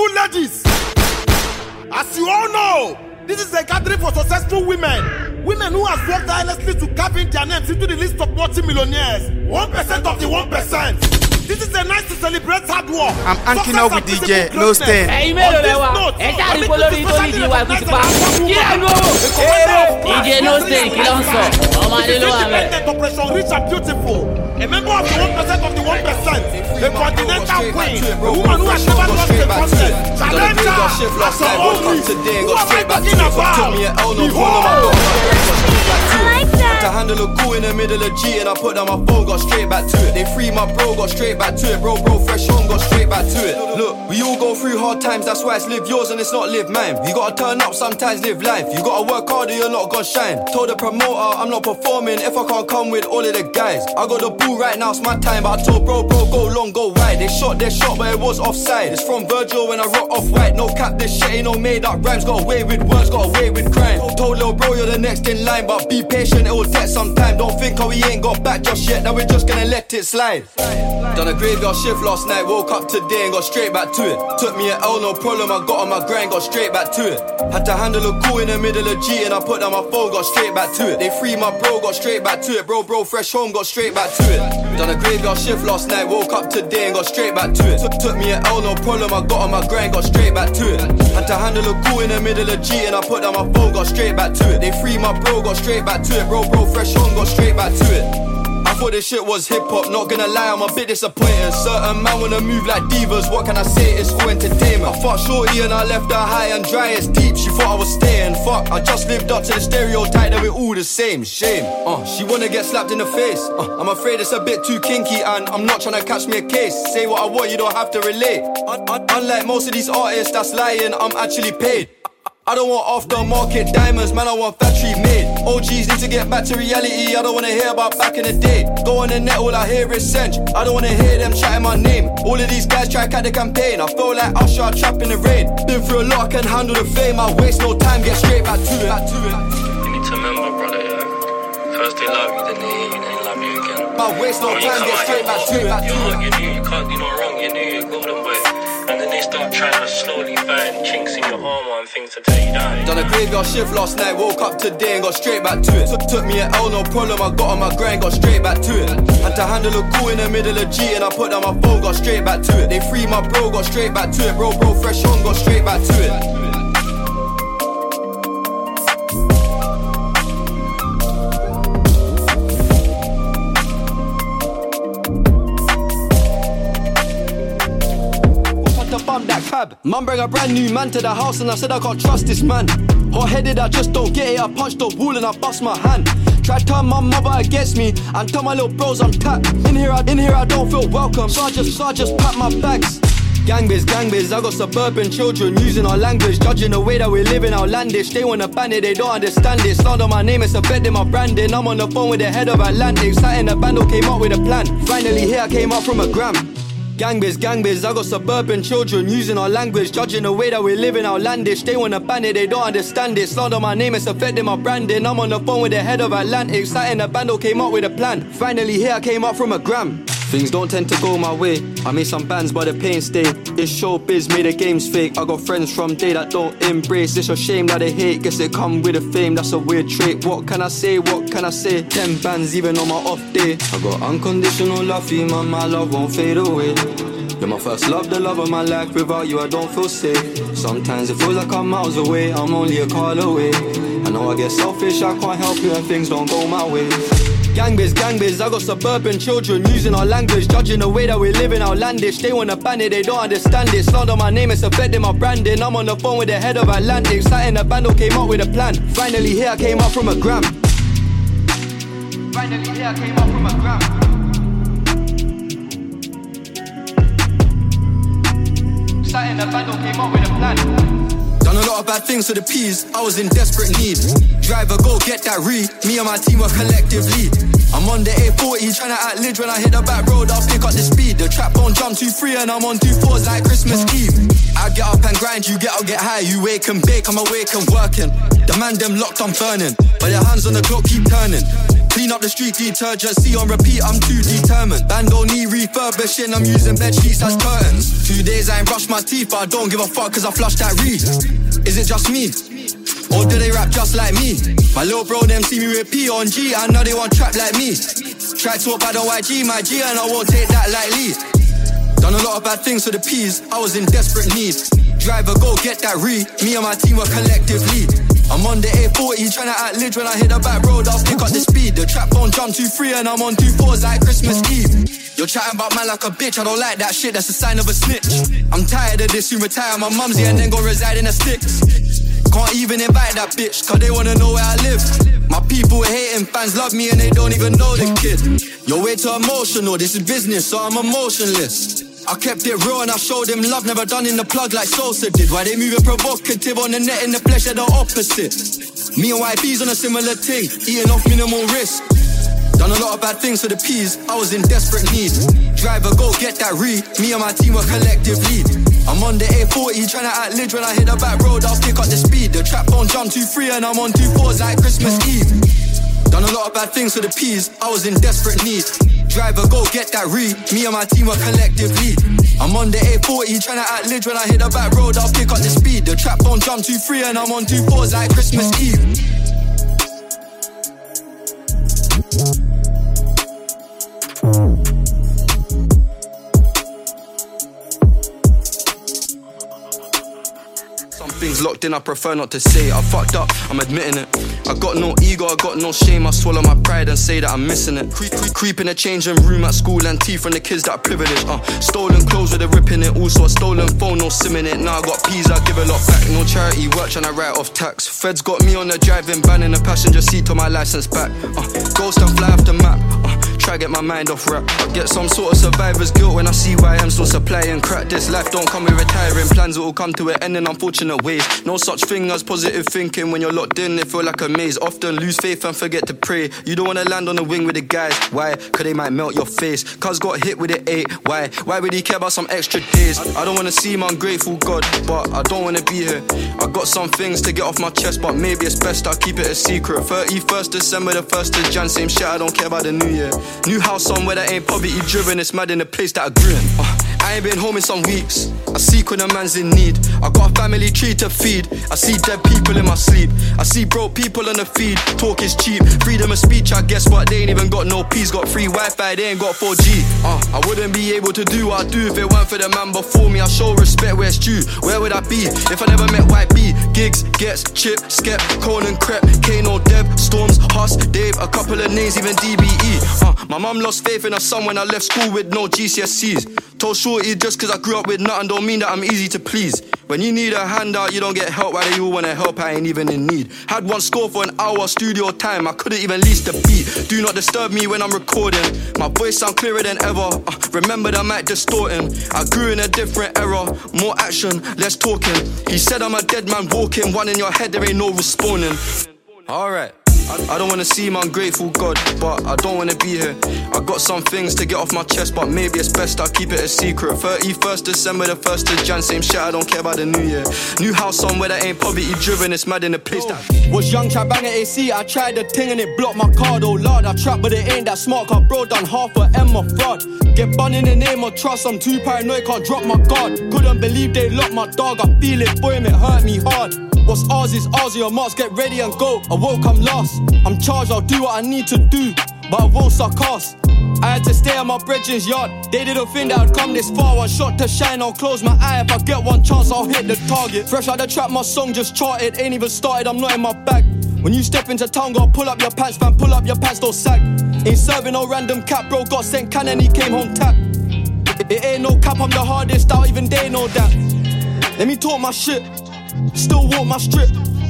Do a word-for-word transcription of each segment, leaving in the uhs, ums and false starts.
beautiful ladies, as you all know, this is a gathering for successful women. Women who have worked tirelessly to carve in their names into the list of multi-millionaires. one percent of the one percent. This is a night to celebrate hard work. I'm anking up with D J, no stand. Hey, man, on this note, I think we should specially recognize the D J no stand, kill on so. Independent Operation Rich and Beautiful. A member of the one percent of the one percent. A continental queen. A woman who has never lost a contest. Challenger. As a only. Who am I talking about? Behold. I like that. To handle a goal in the middle of G and I put down my phone, got straight back to it. They free my bro, got straight back to it. Bro, bro, fresh home, got straight back to it. Look, we all go through hard times, that's why it's live yours and it's not live mine. You gotta turn up, sometimes live life. You gotta work hard or you're not gonna shine. Told the promoter I'm not performing if I can't come with all of the guys. I got the ball right now, it's my time. But I told bro, bro, go long, go wide. They shot their shot, but it was offside. It's from Virgil when I rock off white. No cap, this shit ain't no made up rhymes. Got away with words, got away with crime. Told little bro you're the next in line, but be patient, it will take some time. Don't think how we ain't got back just yet, now we're just gonna let it slide. Done a graveyard shift last night, woke up today and got straight back to it. Took me an L, no problem, I got on my grind, got straight back to it. Had to handle a call in the middle of G and I put down my phone, got straight back to it. They free my bro, got straight back to it. Bro, bro, fresh home, got straight back to it. Done a graveyard shift last night, woke up today and got straight back to it. Took, took me an L, no problem, I got on my grind, got straight back to it. Had to handle a call in the middle of G and I put down my phone, got straight back to it. They free my bro, got straight back to it. Bro, bro, fresh home, got straight back to it. I thought this shit was hip-hop, not gonna lie, I'm a bit disappointed. Certain man wanna move like divas, what can I say, it's for entertainment. I fucked shorty and I left her high and dry, it's deep, she thought I was staying. Fuck, I just lived up to the stereotype that we're all the same, shame. Uh, she wanna get slapped in the face, uh, I'm afraid it's a bit too kinky and I'm not trying to catch me a case. Say what I want, you don't have to relate. Un- un- unlike most of these artists that's lying, I'm actually paid. I don't want aftermarket diamonds, man, I want factory made. O Gs need to get back to reality, I don't wanna hear about back in the day. Go on the net, all I hear is Sench, I don't wanna hear them chatting my name. All of these guys try to cut the campaign, I feel like Usher, trapped in the rain. Been through a lot, I can handle the fame, I waste no time, get straight back to it, back to it. You need to remember, brother, yeah. First they love you, then they hate you, then they love you again. I waste no time, get straight back to it, back to it. You knew you can't do no wrong, you knew you're golden boy. And then they start trying to slowly find chinks in your armor and things to take you down. Done a graveyard shift last night, woke up today and got straight back to it. Took, took me an L, no problem, I got on my grind, got straight back to it. Had to handle a call in the middle of G and I put down my phone, got straight back to it. They free my bro, got straight back to it. Bro, bro, fresh home, got straight back to it. That cab. Mum bring a brand new man to the house and I said I can't trust this man. Hot-headed, I just don't get it. I punched the wall and I bust my hand. Try to turn my mother against me and tell my little bros I'm tapped. In here, I, in here I don't feel welcome, so I just, so I just pack my bags. Gang biz, gang biz, I got suburban children using our language, judging the way that we live in outlandish. They wanna ban it, they don't understand it. Slander my name, it's affecting my branding. I'm on the phone with the head of Atlantic. Sat in the bando, came up with a plan. Finally here, I came up from a gram. Gang biz, gang biz, I got suburban children using our language, judging the way that we live in outlandish. They wanna ban it, they don't understand it. Slander my name, it's affecting my branding. I'm on the phone with the head of Atlantic. Sat in the bando, came up with a plan. Finally here, I came up from a gram. Things don't tend to go my way. I made some bands but the pain stay. It's showbiz, made the games fake. I got friends from day that don't embrace. It's a shame that they hate, guess it come with the fame. That's a weird trait. What can I say, what can I say? Ten bands even on my off day. I got unconditional love for you, man, my love won't fade away. You're my first love, the love of my life. Without you I don't feel safe. Sometimes it feels like I'm miles away, I'm only a call away. I know I get selfish, I can't help you and things don't go my way. Gang biz, gang biz, I got suburban children using our language, judging the way that we live in outlandish. They wanna ban it, they don't understand it. Slander my name, it's affecting my branding. I'm on the phone with the head of Atlantic. Sat in the bando, came up with a plan. Finally here, I came up from a gram. Finally here, I came up from a gram. Sat in the bando, came up with a plan. Done a lot of bad things to the P's, I was in desperate need. Driver, go get that re, me and my team were collectively. I'm on the A forty, tryna act lid. When I hit the back road, I'll pick up the speed. The trap don't jump too free and I'm on two fours like Christmas Eve. I get up and grind, you get out, get high. You wake and bake, I'm awake and working. The man them locked, I'm burning, but their hands on the clock keep turning. Clean up the street detergent, see on repeat, I'm too determined. Band don't need refurbishing, I'm using bed sheets as curtains. Two days I ain't brushed my teeth, but I don't give a fuck cause I flushed that reed. Is it just me? Or do they rap just like me? My little bro them see me with P on G, I know they want trap like me. Try to talk by the Y G, my G, and I won't take that lightly. Done a lot of bad things for the P's, I was in desperate need. Driver, go get that re, me and my team were collectively. I'm on the A forty, tryna outlive when I hit the back road, I'll pick up the speed. The trap phone jump two three and I'm on two fours like Christmas Eve. You're chatting about man like a bitch, I don't like that shit, that's a sign of a snitch. I'm tired of this, you retire my mumsy and then go reside in the sticks. Can't even invite that bitch, cause they wanna know where I live. My people hating, fans love me and they don't even know the kid. You're way too emotional, this is business, so I'm emotionless. I kept it real and I showed them love, never done in the plug like Sosa did. Why they moving provocative on the net, in the flesh, they're the opposite. Me and Y B's on a similar thing, eating off minimal risk. Done a lot of bad things for the P's, I was in desperate need. Driver, go get that re, me and my team were collectively. I'm on the A forty, tryna outlive when I hit the back road, I'll pick up the speed. The trap phone jump two three and I'm on two fours like Christmas Eve. Done a lot of bad things for the P's, I was in desperate need. Driver, go get that re, me and my team were collectively. I'm on the A forty, tryna outlive when I hit the back road, I'll pick up the speed. The trap phone jump two three and I'm on two fours like Christmas Eve. Things locked in, I prefer not to say. I fucked up, I'm admitting it. I got no ego, I got no shame. I swallow my pride and say that I'm missing it. Creep, creep, creep in the changing room at school and tea from the kids that are privileged. Uh, stolen clothes with a rip in it. Also a stolen phone, no sim in it. Now I got peas, I give a lot back. No charity work, tryna write off tax. Feds got me on the driving ban in the passenger seat to my license back. Uh, ghost and fly off the map. Uh, try get my mind off rap. I get some sort of survivor's guilt when I see why I'm still supplying crack. This life don't come with retiring plans, it will come to an end in unfortunate ways. No such thing as positive thinking. When you're locked in, it feel like a maze. Often lose faith and forget to pray. You don't wanna land on the wing with the guys. Why? Cause they might melt your face. Cuz got hit with it eight. Why? Why would he care about some extra days? I don't wanna seem ungrateful, God, but I don't wanna be here. I got some things to get off my chest, but maybe it's best I keep it a secret. thirty-first December, the first of Jan, same shit, I don't care about the new year. New house somewhere that ain't poverty driven, it's mad in the place that I grew in. uh, I ain't been home in some weeks. I seek when a man's in need. I got a family tree to feed. I see dead people in my sleep. I see broke people on the feed. Talk is cheap, freedom of speech, I guess what? They ain't even got no peace. Got free Wi-Fi, they ain't got four G. uh, I wouldn't be able to do what I do if it weren't for the man before me. I show respect where it's due. Where would I be if I never met Y B? Gigs, Gets, Chip, Skep, Conan, Crep, Kano, Deb, Storms, Huss, Dave, a couple of names, even D B E. uh, My mum lost faith in her son when I left school with no G C S Es. Told Shorty just cause I grew up with nothing don't mean that I'm easy to please. When you need a handout, you don't get help. Why do you wanna help? I ain't even in need. Had one score for an hour studio time, I couldn't even lease the beat. Do not disturb me when I'm recording. My voice sound clearer than ever. uh, Remember that mic distorting. I grew in a different era. More action, less talking. He said I'm a dead man walking. One in your head, there ain't no respawning. Alright, I don't wanna seem ungrateful, God, but I don't wanna be here. I got some things to get off my chest, but maybe it's best I keep it a secret. thirty-first December, the first of Jan, same shit, I don't care about the new year. New house somewhere that ain't poverty driven, it's mad in the place that was young, try bang at A C, I tried the thing and it blocked my card. Oh lord, I trap but it ain't that smart, cause bro done half a M of fraud. Get bun in the name of trust, I'm too paranoid, can't drop my guard. Couldn't believe they locked my dog, I feel it, boy, it hurt me hard. What's ours is ours, your marks, get ready and go. I won't come last, I'm charged, I'll do what I need to do, but I won't suck ass. I had to stay at my brethren's yard. They didn't think that I'd come this far. One shot to shine, I'll close my eye. If I get one chance, I'll hit the target. Fresh out the trap, my song just charted. Ain't even started, I'm not in my bag. When you step into town, gotta pull up your pants, fam. Pull up your pants, don't sag. Ain't serving no random cap, bro. Got sent can and he came home tap. It, it ain't no cap, I'm the hardest out, even they know that. Let me talk my shit, still walk my strip.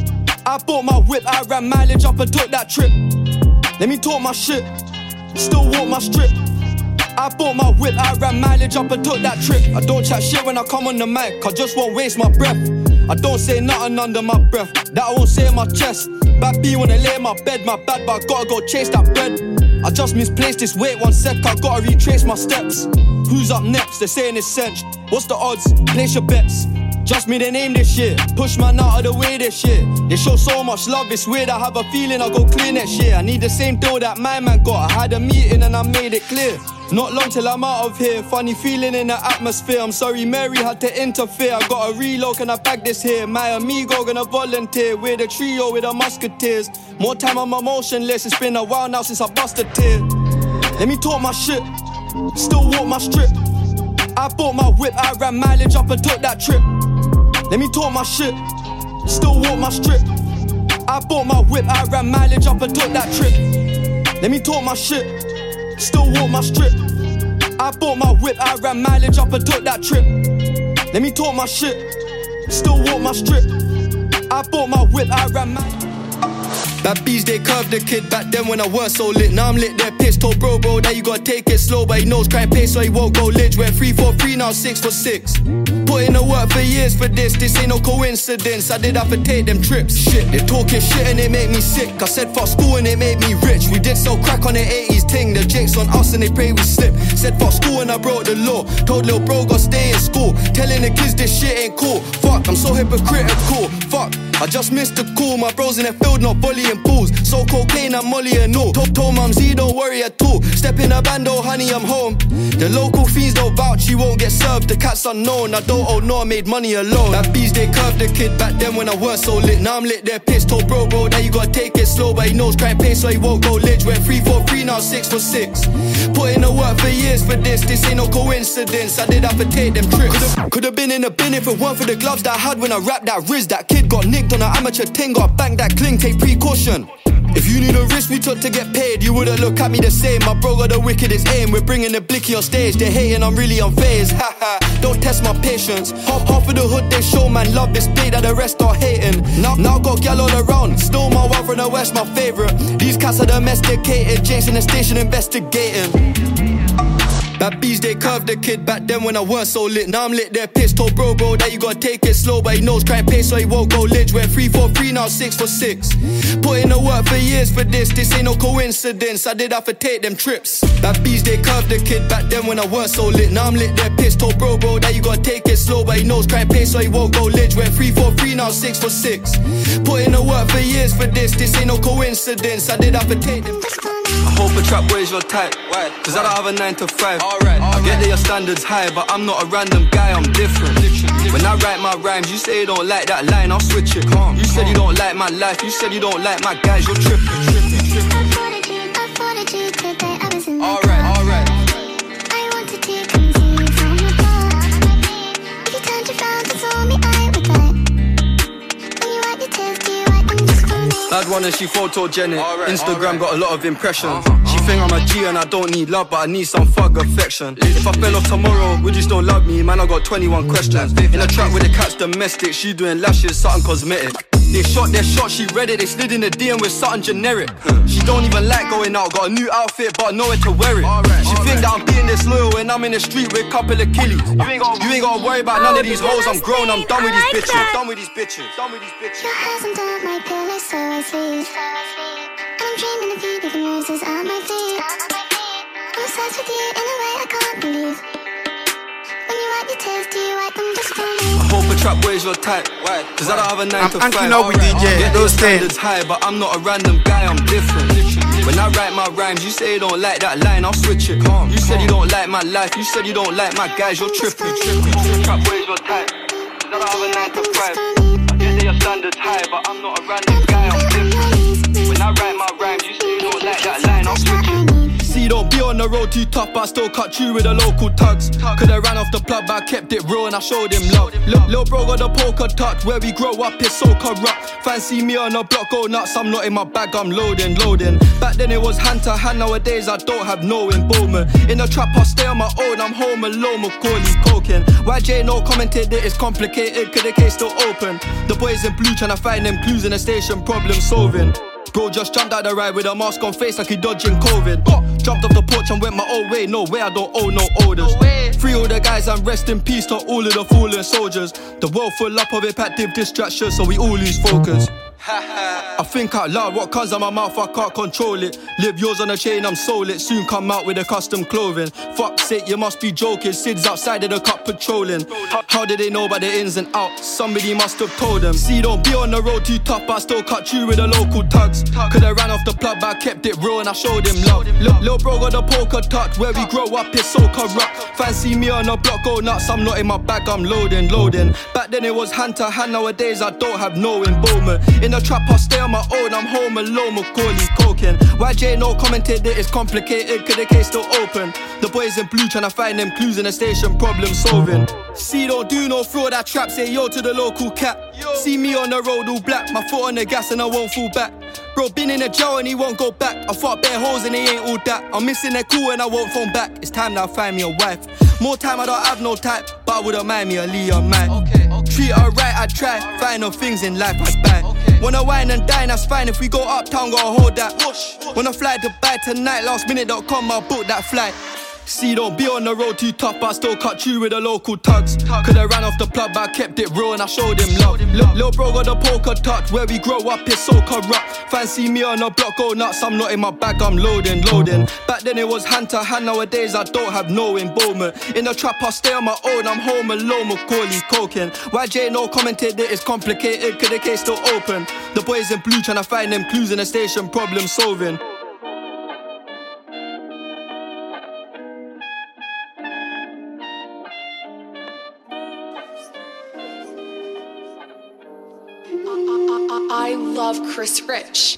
I bought my whip, I ran mileage up and took that trip. Let me talk my shit, still walk my strip. I bought my whip, I ran mileage up and took that trip. I don't chat shit when I come on the mic, I just won't waste my breath. I don't say nothing under my breath, that I won't say in my chest. Bad B wanna lay in my bed, my bad, but I gotta go chase that bread. I just misplaced this, wait one sec, I gotta retrace my steps. Who's up next? They're saying it's cinch. What's the odds? Place your bets. Just me, they name this shit. Push man out of the way, this shit. They show so much love, it's weird. I have a feeling I'll go clear next year. I need the same deal that my man got. I had a meeting and I made it clear. Not long till I'm out of here. Funny feeling in the atmosphere. I'm sorry Mary had to interfere. I gotta reload, can I bag this here? My amigo gonna volunteer. We're the trio with the musketeers. More time I'm emotionless. It's been a while now since I busted tear. Let me talk my shit. Still walk my strip. I bought my whip, I ran mileage up and took that trip. Let me talk my shit. Still walk my strip. I bought my whip, I ran mileage up and took that trip. Let me talk my shit. Still walk my strip. I bought my whip, I ran mileage up and took that trip. Let me talk my shit. Still walk my strip. I bought my whip, I ran mileage. Bad bees, they curved the kid back then when I weren't so lit. Now I'm lit, they're pissed. Told bro, bro, that you gotta take it slow. But he knows crime pace, so he won't go lich. Went three for three, now six for six. Put in the work for years for this. This ain't no coincidence, I did have to take them trips. Shit, they talking shit and it made me sick. I said fuck school and it made me rich. We did sell crack on the eighties ting. The jakes on us and they pray we slip. Said fuck school and I broke the law. Told little bro gotta stay in school. Telling the kids this shit ain't cool. Fuck, I'm so hypocritical. Fuck, I just missed the call. My bros in the field not volleying pools. So cocaine and molly and all. Told, told mum Z don't worry at all. Step in a bando, honey, I'm home. The local fiends don't vouch, she won't get served. The cat's unknown, I don't owe no, I made money alone. That bees, they curved the kid back then when I weren't so lit. Now I'm lit, they're pissed. Told bro, bro, that you gotta take it slow. But he knows crime pace, so he won't go lich. Went three for three, now six for six. Put in the work for years for this. This ain't no coincidence, I did have to take them trips. Could've, could've been in a bin if it weren't for the gloves that I had when I rapped that Riz. That kid got nicked on an amateur ting. Got banged that cling, take precaution. If you knew the risk we took to get paid, you wouldn't look at me the same. My bro got the wickedest aim. We're bringing the blicky on stage. They hating, I'm really unfazed. Haha, don't test my patience. Half, half of the hood they show, man, love this play that the rest are hating. Now, now got gal all around. Still my one from the west, my favorite. These cats are domesticated. Jake's in the station investigating. Bad bees, they curved the kid back then when I weren't so lit. Now I'm lit, they're pissed. Told bro, bro, that you gotta take it slow. But he knows crime pace, so he won't go lich. Went three for three, now six for six. Put in the work for years for this. This ain't no coincidence, I did have to take them trips. Bad bees, they curved the kid back then when I weren't so lit. Now I'm lit, they're pissed. Told bro, bro, that you gotta take it slow. But he knows crime pace, so he won't go lich. Went three for three, now six for six. Put in the work for years for this. This ain't no coincidence, I did have to take them trips. I hope a trap boys your type. Why? Cause I don't have a nine to five. Alright, I get that your standards high, but I'm not a random guy, I'm different. When I write my rhymes, you say you don't like that line, I'll switch it. You said you don't like my life, you said you don't like my guys, you're tripping. I followed you, I followed you today, I was in my Alright, car. alright. I wanted to come see you from afar. If you turned around and saw me, I would die. When you wipe your tears, do you wipe them just for me? Bad one and she photogenic. Alright, Instagram alright. got a lot of impressions. Uh-huh, She think I'm a G and I don't need love, but I need some thug affection. If I fell off tomorrow, would you still love me? Man, I got twenty-one questions. In a trap with the cat's domestic, she doing lashes, something cosmetic. They shot their shot, she read it, they slid in the D M with something generic. She don't even like going out, got a new outfit, but nowhere to wear it. She think that I'm being disloyal when I'm in the street with a couple of killies. You ain't gotta, you ain't gotta worry about none of these hoes, I'm grown, I'm done with these bitches. Done with these bitches, done with these bitches. Your hands under my pillow, so I sleep. And I'm dreaming of you, leaving roses at my feet. I'm obsessed with you in a way I can't believe. When you wipe your tears, do you wipe them just for me? I hope a trap boys your type. Why? Cause I don't have a nine I'm to five. anking up with D J, Get those those ten. standards high, but I'm not a random guy, I'm different. When I write my rhymes, you say you don't like that line, I'll switch it. You said you don't like my life, you said you don't like my guys, you're tripping. Trap boys your type. Cause I don't have a nine to five. I get that your standards high, but I'm not a random guy, I'm different. When I write my rhymes, you say you don't like that line, I'll switch it. See, don't be on the road too tough, but I still cut you with the local tugs. Coulda ran off the plug, but I kept it real and I showed him love. Look, little bro got the poker touch, where we grow up is so corrupt. Fancy me on the block, go nuts, I'm not in my bag, I'm loading, loading. Back then it was hand to hand, nowadays I don't have no involvement. In the trap I stay on my own, I'm home alone, Macaulay coking. Y J no commented that it's complicated, cause the case still open. The boys in blue tryna find them clues in the station, problem solving. Bro just jumped out the ride with a mask on face like he dodging COVID. Oh, jumped off the porch and went my own way. No way, I don't owe no orders. No Free all the guys and rest in peace to all of the fallen soldiers. The world full up of impactive distractions, so we all lose focus. I think out loud, what comes out my mouth, I can't control it. Live yours on a chain, I'm sold it. Soon come out with a custom clothing. Fuck's sake, you must be joking. Sid's outside of the cup patrolling. How did they know about the ins and outs? Somebody must have told them. See, don't be on the road too tough, but I still cut through with the local tugs. Could've ran off the plug, but I kept it real and I showed him love. Lil, Lil bro got the poker touch. Where we grow up is so corrupt. Fancy me on the block, go nuts. I'm not in my bag, I'm loading, loading. Back then it was hand to hand, nowadays I don't have no involvement. In the trap I stay on my own, I'm home alone, Macaulay coking. Y J no commented that it's complicated, cause the case still open. The boys in blue tryna find them clues in the station, problem solving. See, don't do no fraud, that trap, say yo to the local cat. See me on the road all black, my foot on the gas and I won't fall back. Bro been in a jail and he won't go back. I fought bare hoes and he ain't all that. I'm missing their cool and I won't phone back. It's time now I find me a wife. More time I don't have no type, but I wouldn't mind me a Leah man. Okay, okay. Treat her right, I try. Find no things in life I buy. Okay. Wanna wine and dine, that's fine. If we go uptown, gotta hold that. Whoosh, whoosh. Wanna fly to Dubai tonight, last minute dot com, I'll book that flight. See, don't be on the road too tough, but I still cut through with the local tugs. Could've ran off the plug, but I kept it real and I showed him love. Lil, Lil bro got the poker touch. Where we grow up is so corrupt. Fancy me on the block, go nuts. I'm not in my bag, I'm loading, loading. Back then it was hand to hand, nowadays I don't have no involvement. In the trap I stay on my own, I'm home alone, Macaulay coking. Y J no commented that it's complicated, cause the case still open. The boys in blue tryna find them clues in the station, problem solving. I love Chris Rich.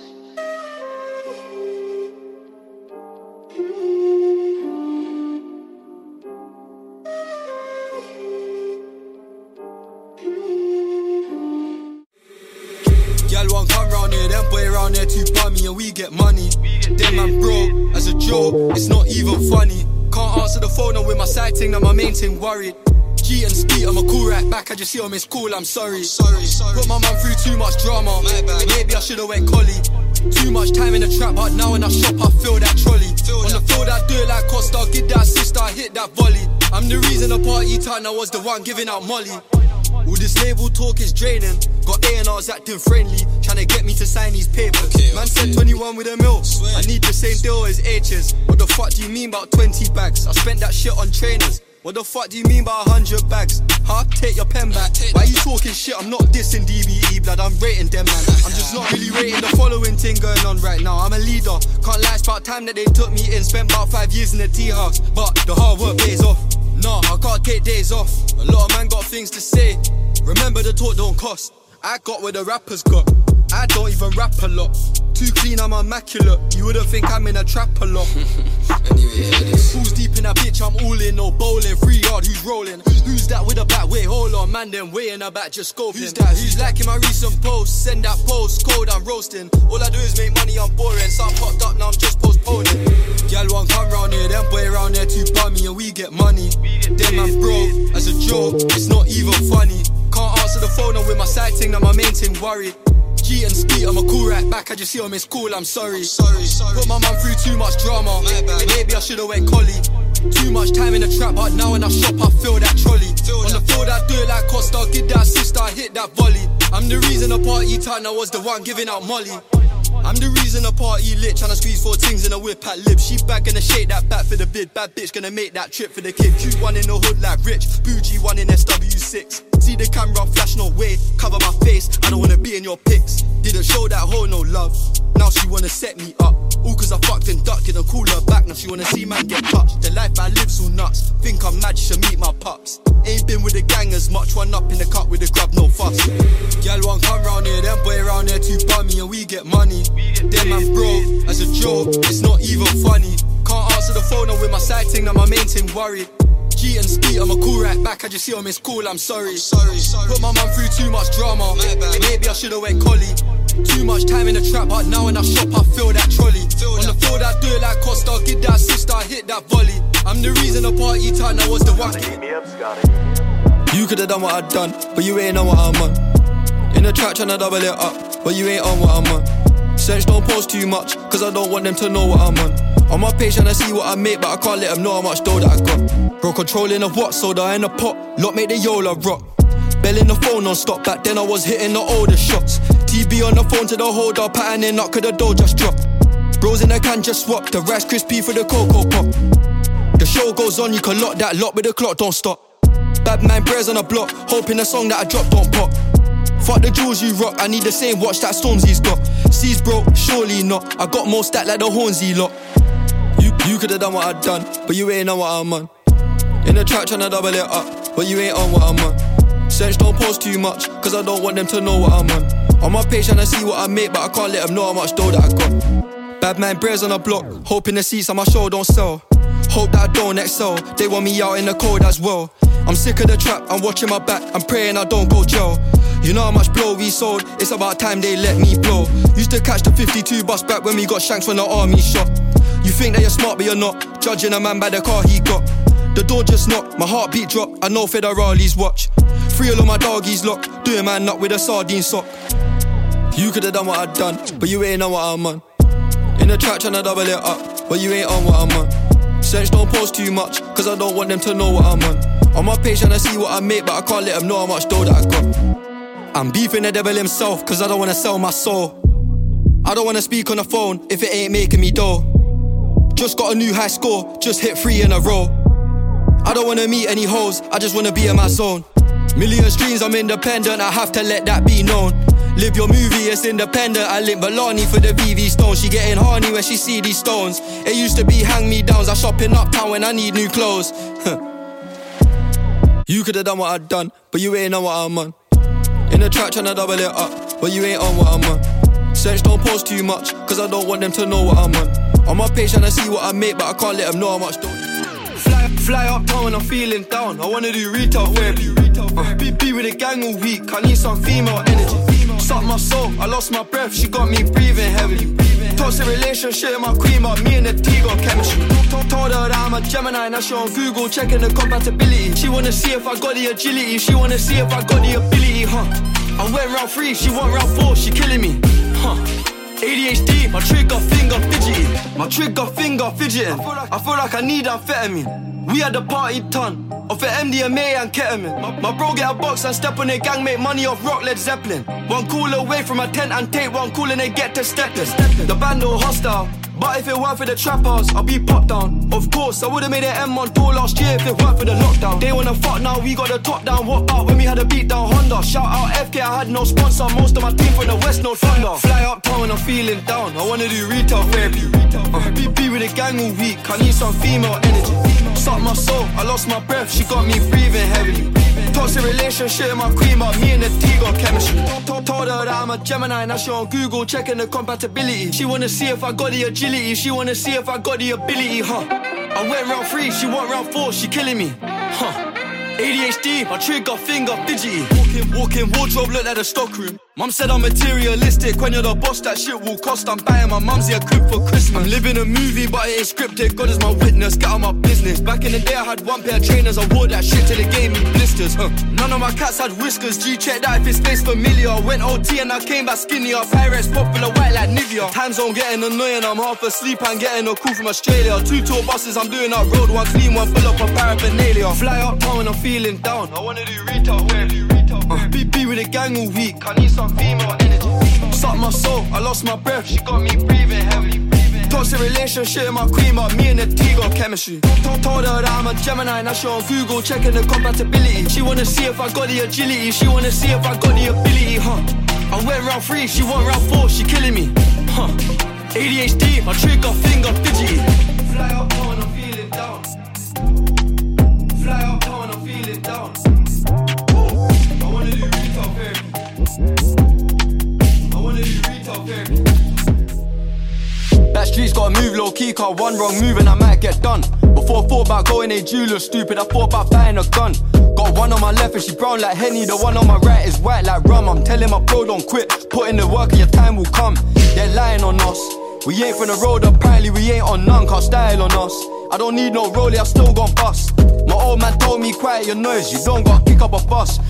Y'all want come round here, them boy round here too bummy and we get money. Them man broke, as a joke, it's not even funny. Can't answer the phone, I'm with my side thing, now my main thing worried. G and Skeet, I'm a cool right back, I just see him, it's cool, I'm sorry. sorry, sorry. Put my man through too much drama, maybe I should've went collie. Too much time in the trap, but now when I shop, I feel that trolley. Feel On that. the field, I do it like Costa, give that sister, I hit that volley. I'm the reason the party time, I was the one giving out molly. All this label talk is draining. Got A and R's acting friendly, trying to get me to sign these papers. Okay, Man okay. said twenty-one with a mil, I need the same deal as H's. What the fuck do you mean about twenty bags? I spent that shit on trainers. What the fuck do you mean by a hundred bags? Huh? Take your pen back. Why you talking shit? I'm not dissing D B E blood, I'm rating them man. I'm just not really rating the following thing going on right now. I'm a leader, can't lie, it's about time that they took me in. Spent about five years in the tea house, but the hard work pays off. Nah, I can't take days off. A lot of man got things to say. Remember the talk don't cost. I got what the rappers got. I don't even rap a lot. Too clean, I'm immaculate. You wouldn't think I'm in a trap a lot. Anyway, who's deep in that bitch? I'm all in, no bowling. Free yard, who's rolling? Who's that with a back? Wait, hold on, man, then way in the back, just scoping. Who's that? Who's liking my recent post? Send that post, code, I'm roasting. All I do is make money, I'm boring. Some popped up, now I'm just postponing. Y'all want come round here, them boy round here too bummy and we get money. Them man broke, as a joke, it's not even funny. Can't answer the phone, I'm with my side thing, now my main thing worried. G and Skeet, I'm a cool right back, I just see him, it's cool, I'm sorry. sorry, sorry. Put my man through too much drama, maybe I should've went collie. Too much time in the trap, but now when I shop, I feel that trolley. Feel On that. the field, I do it like Costa, give that sister, I hit that volley. I'm the reason the party time, I was the one giving out molly. I'm the reason the party lit, tryna squeeze four things in a whip at lips. She back gonna shake that back for the bid. Bad bitch gonna make that trip for the kid. Cute one in the hood like Rich, bougie one in S W six. See the camera flash, no way, cover my face, I don't wanna be in your pics. Didn't show that hoe no love, now she wanna set me up. All cause I fucked and ducked, didn't call her back, now she wanna see man get touched. The life I live's all nuts, think I'm mad, she should meet my pups. Ain't been with the gang as much, one up in the cut with the grub, no fuss. Y'all want come round here, them boy round here too bummy and we get money. Them man broke, as a joke, it's not even funny. Can't answer the phone, I'm with my side thing, now my main thing worried. G and Skeet, I'm a cool right back, I just see him, it's cool, I'm sorry. sorry, sorry. Put my man through too much drama, maybe I should've went collie. Too much time in the trap, but now when I shop, I feel that trolley. Feel On that. the field, I do it like Costa, give that sister, I hit that volley. I'm the reason the party time, I was the one. You could've done what I done, but you ain't on what I'm on. In the track tryna double it up, but you ain't on what I'm on. Sense don't post too much, cause I don't want them to know what I'm on. On my page tryna see what I make, but I can't let them know how much dough that I got. Bro, controlling of what, soda in the pot, lot make the Yola rock. Belling the phone non-stop, back then I was hitting the older shots. T B on the phone to the holder, patterning up, cause the dough just dropped. Bros in the can just swap, the Rice Krispie for the Cocoa Pop. The show goes on, you can lock that lock, but the clock don't stop. Bad man prayers on the block, hoping the song that I drop don't pop. Fuck the jewels you rock, I need the same watch that Stormzy's got. C's broke, surely not, I got more stack like the Hornsey lot. You, you could've done what I'd done, but you ain't on what I'm on. In the track tryna double it up, but you ain't on what I'm on. Sense don't post too much, cause I don't want them to know what I'm on. On my page tryna see what I make, but I can't let them know how much dough that I got. Bad man prayers on the block, hoping the seats on my show don't sell. Hope that I don't excel, they want me out in the cold as well. I'm sick of the trap, I'm watching my back, I'm praying I don't go jail. You know how much blow we sold, it's about time they let me blow. Used to catch the fifty-two bus back when we got shanks when the army shot. You think that you're smart but you're not, judging a man by the car he got. The door just knocked, my heartbeat dropped, I know Federali's watch. Free all of my doggies locked, doing man up with a sardine sock. You could've done what I'd done, but you ain't on what I'm on. In the track tryna double it up, but you ain't on what I'm on. Sense don't post too much, cause I don't want them to know what I'm on. On my page tryna see what I make, but I can't let them know how much dough that I got. I'm beefing the devil himself, cause I don't wanna sell my soul. I don't wanna speak on the phone, if it ain't making me dough. Just got a new high score, just hit three in a row. I don't wanna meet any hoes, I just wanna be in my zone. Million streams, I'm independent, I have to let that be known. Live your movie, it's independent, I link Balani for the V V Stones. She getting horny when she see these stones. It used to be hang me downs, I shop in Uptown when I need new clothes. You could've done what I'd done, but you ain't on what I'm on. In the track tryna double it up, but you ain't on what I'm on. Sense don't post too much, cause I don't want them to know what I'm on. On my page tryna see what I make, but I can't let them know how much dough. Fly, fly uptown when I'm feeling down, I wanna do retail therapy. Uh, be, be with the gang all week, I need some female energy. Suck my soul, I lost my breath, she got me breathing heavily. Toxic relationship, my queen, but me and the T got chemistry. Told her that I'm a Gemini, now she on Google checking the compatibility. She wanna see if I got the agility, she wanna see if I got the ability, huh? I went round three, she went round four, she killing me, huh? A D H D, my trigger finger fidgety. My trigger finger fidgeting. I feel like I need amphetamine. We had the party ton of the M D M A and ketamine. My, my bro get a box and step on their gang, make money off rock Led Zeppelin. One call away from a tent and take one call and they get to stepping. The band all hostile, but if it weren't for the trap house, I'll be popped down. Of course, I would've made an M on tour last year if it weren't for the lockdown. They wanna fuck now, we got the top down. What about when we had a beat down Honda? Shout out F K, I had no sponsor. Most of my team from the West, no thunder. Fly uptown when I'm feeling down, I wanna do retail therapy. uh, be, be with the gang all week, I need some female energy. Suck my soul, I lost my breath, she got me breathing heavily. Toxic relationship, my queen, but me and the T got chemistry. Told her that I'm a Gemini, now she on Google checking the compatibility. She wanna see if I got the agility, she wanna see if I got the ability, huh? I went round three, she went round four, she killing me, huh? A D H D, my trigger finger fidgety. Walking, walking, wardrobe look like a stockroom. Mum said I'm materialistic, when you're the boss that shit will cost. I'm buying my mumsy a crib for Christmas. I'm living a movie but it ain't scripted, God is my witness, get out my business. Back in the day I had one pair of trainers, I wore that shit till it gave me blisters, huh? None of my cats had whiskers, G-check that if it stays familiar. Went O T and I came back skinnier, Pyrex popular white like Nivea. Time zone getting annoying, I'm half asleep and getting a call from Australia. Two tour buses, I'm doing that road, one clean, one full up of paraphernalia. Fly uptown when I'm feeling down, I wanna do retail therapy. Uh, be, be with the gang all week, I need some female energy. Suck my soul, I lost my breath, she got me breathing heavily. Toxic relationship, my queen, but me and the T got chemistry. Told her that I'm a Gemini, now she on Google checking the compatibility. She wanna see if I got the agility, she wanna see if I got the ability, huh? I went round three, she went round four, she killing me, huh? A D H D, my trigger finger fidgety. Fly up when I'm feeling down. Fly up when I'm feeling down. I wanna do retail therapy. I wanna do retail therapy. That street's gotta move low key, cause one wrong move and I might get done. Before I thought about going a jeweler stupid, I thought about buying a gun. Got one on my left and she brown like Henny, the one on my right is white like rum. I'm telling my bro don't quit, put in the work and your time will come. They're lying on us, we ain't from the road, apparently we ain't on none, cause style on us. I don't need no rollie, I still gon' bust. My old man told me quiet your noise, you don't gotta kick up a fuss. Trigger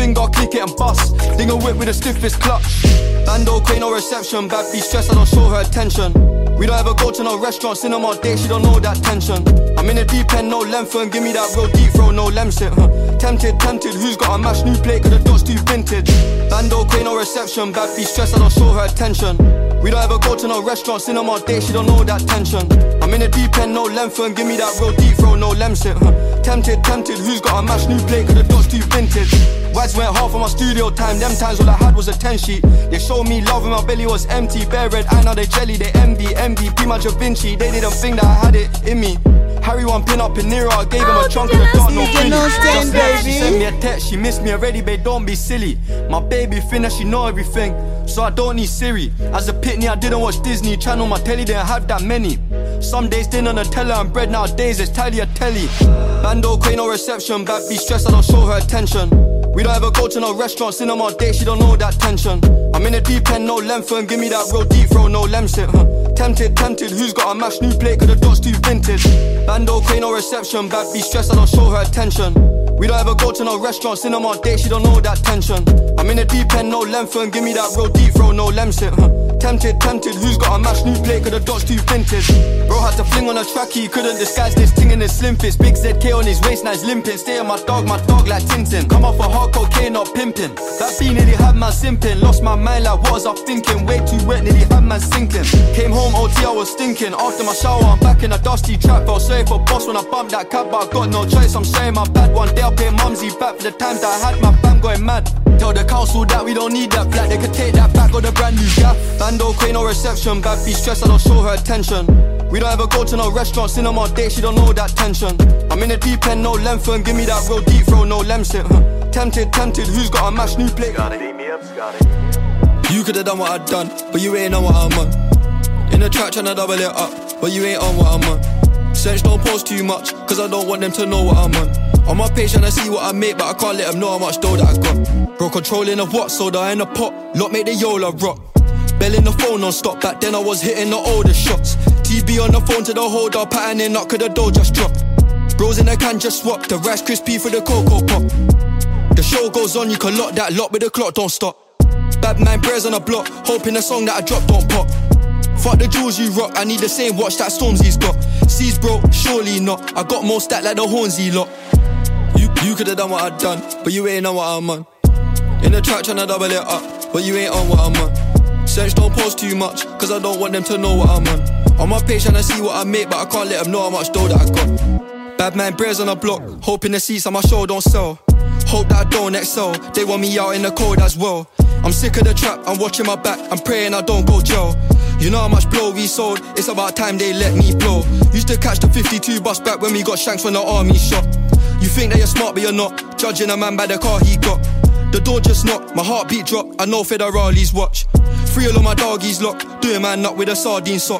finger, click it and bust. Ding a whip with the stiffest clutch. Bando, queen, no reception. Bad be stressed, I don't show her attention. We don't ever go to no restaurant, cinema date, she don't know that tension. I'm in a deep end, no length, and give me that real deep throw, no lemsit. Huh. Tempted, tempted, who's got a mash new plate, cause the dot's too vintage. Bando, queen, no reception. Bad be stressed, I don't show her attention. We don't ever go to no restaurant, cinema date, she don't know that tension. I'm in a deep end, no length, and give me that real deep throw, no lemsit. Huh. Tempted, tempted, who's got a mash new plate, cause the dot's too vintage. Wads went half of my studio time, them times all I had was a ten sheet. They showed me love and my belly was empty. Bare red, I know they jelly, they envy, envy. P my Da Vinci, they didn't think that I had it in me. Harry one pin up in Nero, I gave him a chunk of the dot, no feeling. Just left, she sent me a text, she missed me already, babe, don't be silly. My baby finna, she know everything, so I don't need Siri. As a pitney, I didn't watch Disney Channel, my telly didn't have that many. Some days dinner Nutella and bread, nowadays it's tally a telly. Bando, queen, no reception, bad be stressed, I don't show her attention. We don't ever go to no restaurant, cinema date, she don't know that tension. I'm in a deep end, no length, and give me that real deep throw, no lemsit. Huh. Tempted, tempted, who's got a mash new plate, cause the dot's too vintage. Bando, queen, no reception, bad be stressed, I don't show her attention. We don't ever go to no restaurant, cinema date, she don't know that tension. I'm in a deep end, no length, and give me that real deep throw, no lemsit. Huh. Tempted, tempted, who's got a mash new plate, cause the dot's too vintage. Bro had to fling on a track, he couldn't disguise this thing in his slim fist. Big Z K on his waist, now he's limping. Stay on my dog, my dog like Tintin. Come off a hard cocaine, not pimping. That beat nearly had man simping. Lost my mind like what was I thinking? Way too wet, nearly had man sinking. Came home, O T, I was stinking. After my shower, I'm back in a dusty trap. Felt sorry for boss when I bumped that cab, but I got no choice, I'm saying my bad. One day I'll pay mumsy back for the times that I had my fam going mad. Tell the council that we don't need that flat, they could take that back or the brand new gap. Bando, queen, no reception, bad be stressed, I don't show her attention. We don't ever go to no restaurant, cinema date, she don't know that tension. I'm in a deep end, no length, and give me that real deep throw, no lemsit. Huh. Tempted, tempted, who's got a mash new plate? Got it, beat me up, got it. You could've done what I'd done, but you ain't on what I'm on. In the track tryna double it up, but you ain't on what I'm on. Sense don't post too much, cause I don't want them to know what I'm on. On my page tryna see what I make, but I can't let them know how much dough that I got. Bro, controlling of what, soda in a pot, lot make the Yola rock. Bell in the phone non-stop, back then I was hitting the older shots. T V on the phone to the holder, patterning up, cause the dough just dropped. Bros in the can just swap, the Rice Krispie for the Cocoa Pop. The show goes on, you can lock that lock, but the clock don't stop. Bad man prayers on the block, hoping the song that I drop don't pop. Fuck the jewels you rock, I need the same watch that Stormzy's got. C's broke, surely not, I got more stat like the Hornsey lot. You, you could've done what I'd done, but you ain't on what I'm on. In the track tryna double it up, but you ain't on what I'm on. Sense don't post too much, cause I don't want them to know what I'm on. On my page tryna see what I make, but I can't let them know how much dough that I got. Bad man prayers on the block, hoping the seats on my show don't sell. Hope that I don't excel, they want me out in the cold as well. I'm sick of the trap, I'm watching my back, I'm praying I don't go jail. You know how much blow we sold, it's about time they let me blow. Used to catch the fifty-two bus back when we got shanks from the army shot. You think that you're smart but you're not, judging a man by the car he got. The door just knocked, my heartbeat dropped, I know Federali's watch. Free all of my doggies locked, doing man up with a sardine sock.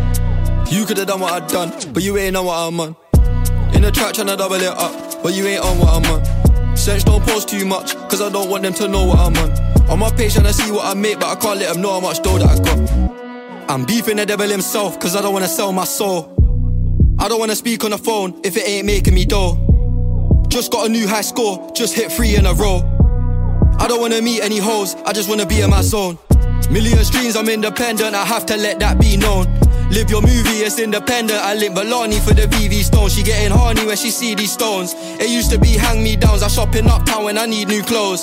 You could've done what I'd done, but you ain't on what I'm on. In the track tryna double it up, but you ain't on what I'm on. Sense don't post too much, cause I don't want them to know what I'm on. On my page tryna see what I make, but I can't let them know how much dough that I got. I'm beefing the devil himself, cause I don't wanna sell my soul. I don't wanna speak on the phone, if it ain't making me dough. Just got a new high score, just hit three in a row. I don't wanna meet any hoes, I just wanna be in my zone. Million streams, I'm independent, I have to let that be known. Live your movie, it's independent, I link Balani for the V V Stones. She getting horny when she see these stones. It used to be hand-me-downs, I shop in Uptown when I need new clothes.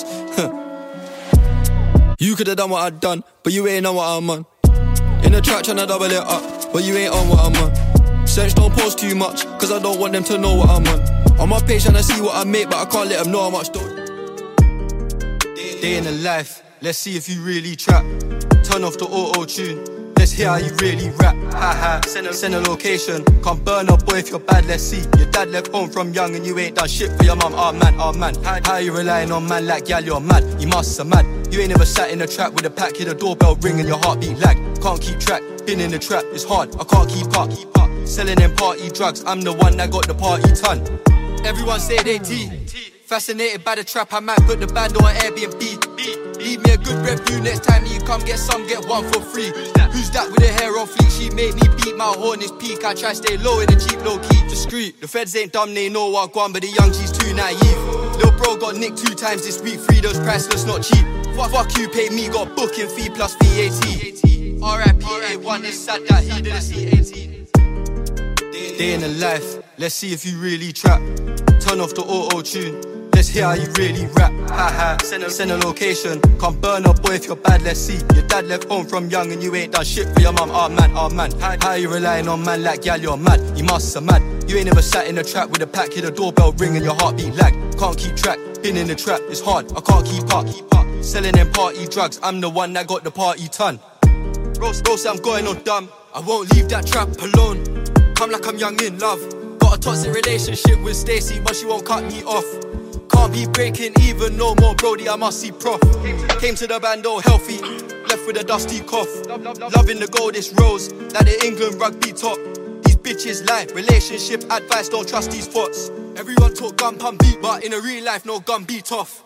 You could've done what I'd done, but you ain't on what I'm on. In the track tryna double it up, but you ain't on what I'm on. Sense don't post too much, cause I don't want them to know what I'm on. On my page tryna see what I make, but I can't let them know how much dough. Day in the life, let's see if you really trap. Turn off the auto-tune, let's hear how you really rap. Ha ha, send a, send a location. Can't burn up, boy, if you're bad, let's see. Your dad left home from young and you ain't done shit for your mum. Oh man, oh man, how you relying on man like gal, you're mad. You must have mad. You ain't never sat in a trap with a pack, hear the doorbell ring and your heartbeat lag. Can't keep track, been in the trap, it's hard, I can't keep up. Selling them party drugs, I'm the one that got the party ton. Everyone say they T. Fascinated by the trap, I might put the band on Airbnb. Leave me a good review next time you come get some, get one for free. Who's that with the hair on fleek? She made me beat my horn, is peak. I try stay low in the Jeep, low key, discreet. The feds ain't dumb, they know what I want, but the young G's too naive. Lil bro got nicked two times this week. Freedom's priceless, not cheap. Fuck, fuck you, pay me, got booking fee plus V A T. R I P A one, it's sad that he didn't see eighteen. Day in the life, let's see if you really trap. Turn off the auto-tune, let's hear how you really rap. Ha ha, send a, send a location. Can't burn up, boy, if you're bad, let's see. Your dad left home from young and you ain't done shit for your mum. Oh man, oh man, how you relying on man like gal, you're mad. You must have mad. You ain't never sat in a trap with a pack, hear the doorbell ring and your heartbeat lag. Can't keep track, been in the trap, it's hard, I can't keep up. Selling them party drugs, I'm the one that got the party ton. Rose, Rose, I'm going on dumb, I won't leave that trap alone. Come like I'm young in love. Got a toxic relationship with Stacey, but she won't cut me off. Can't be breaking even no more, Brody, I must see prof. Came to the band all healthy, left with a dusty cough. Loving the goldest rose, like the England rugby top. These bitches lie, relationship advice, don't trust these thoughts. Everyone talk gun pump beat, but in a real life no gun beat off.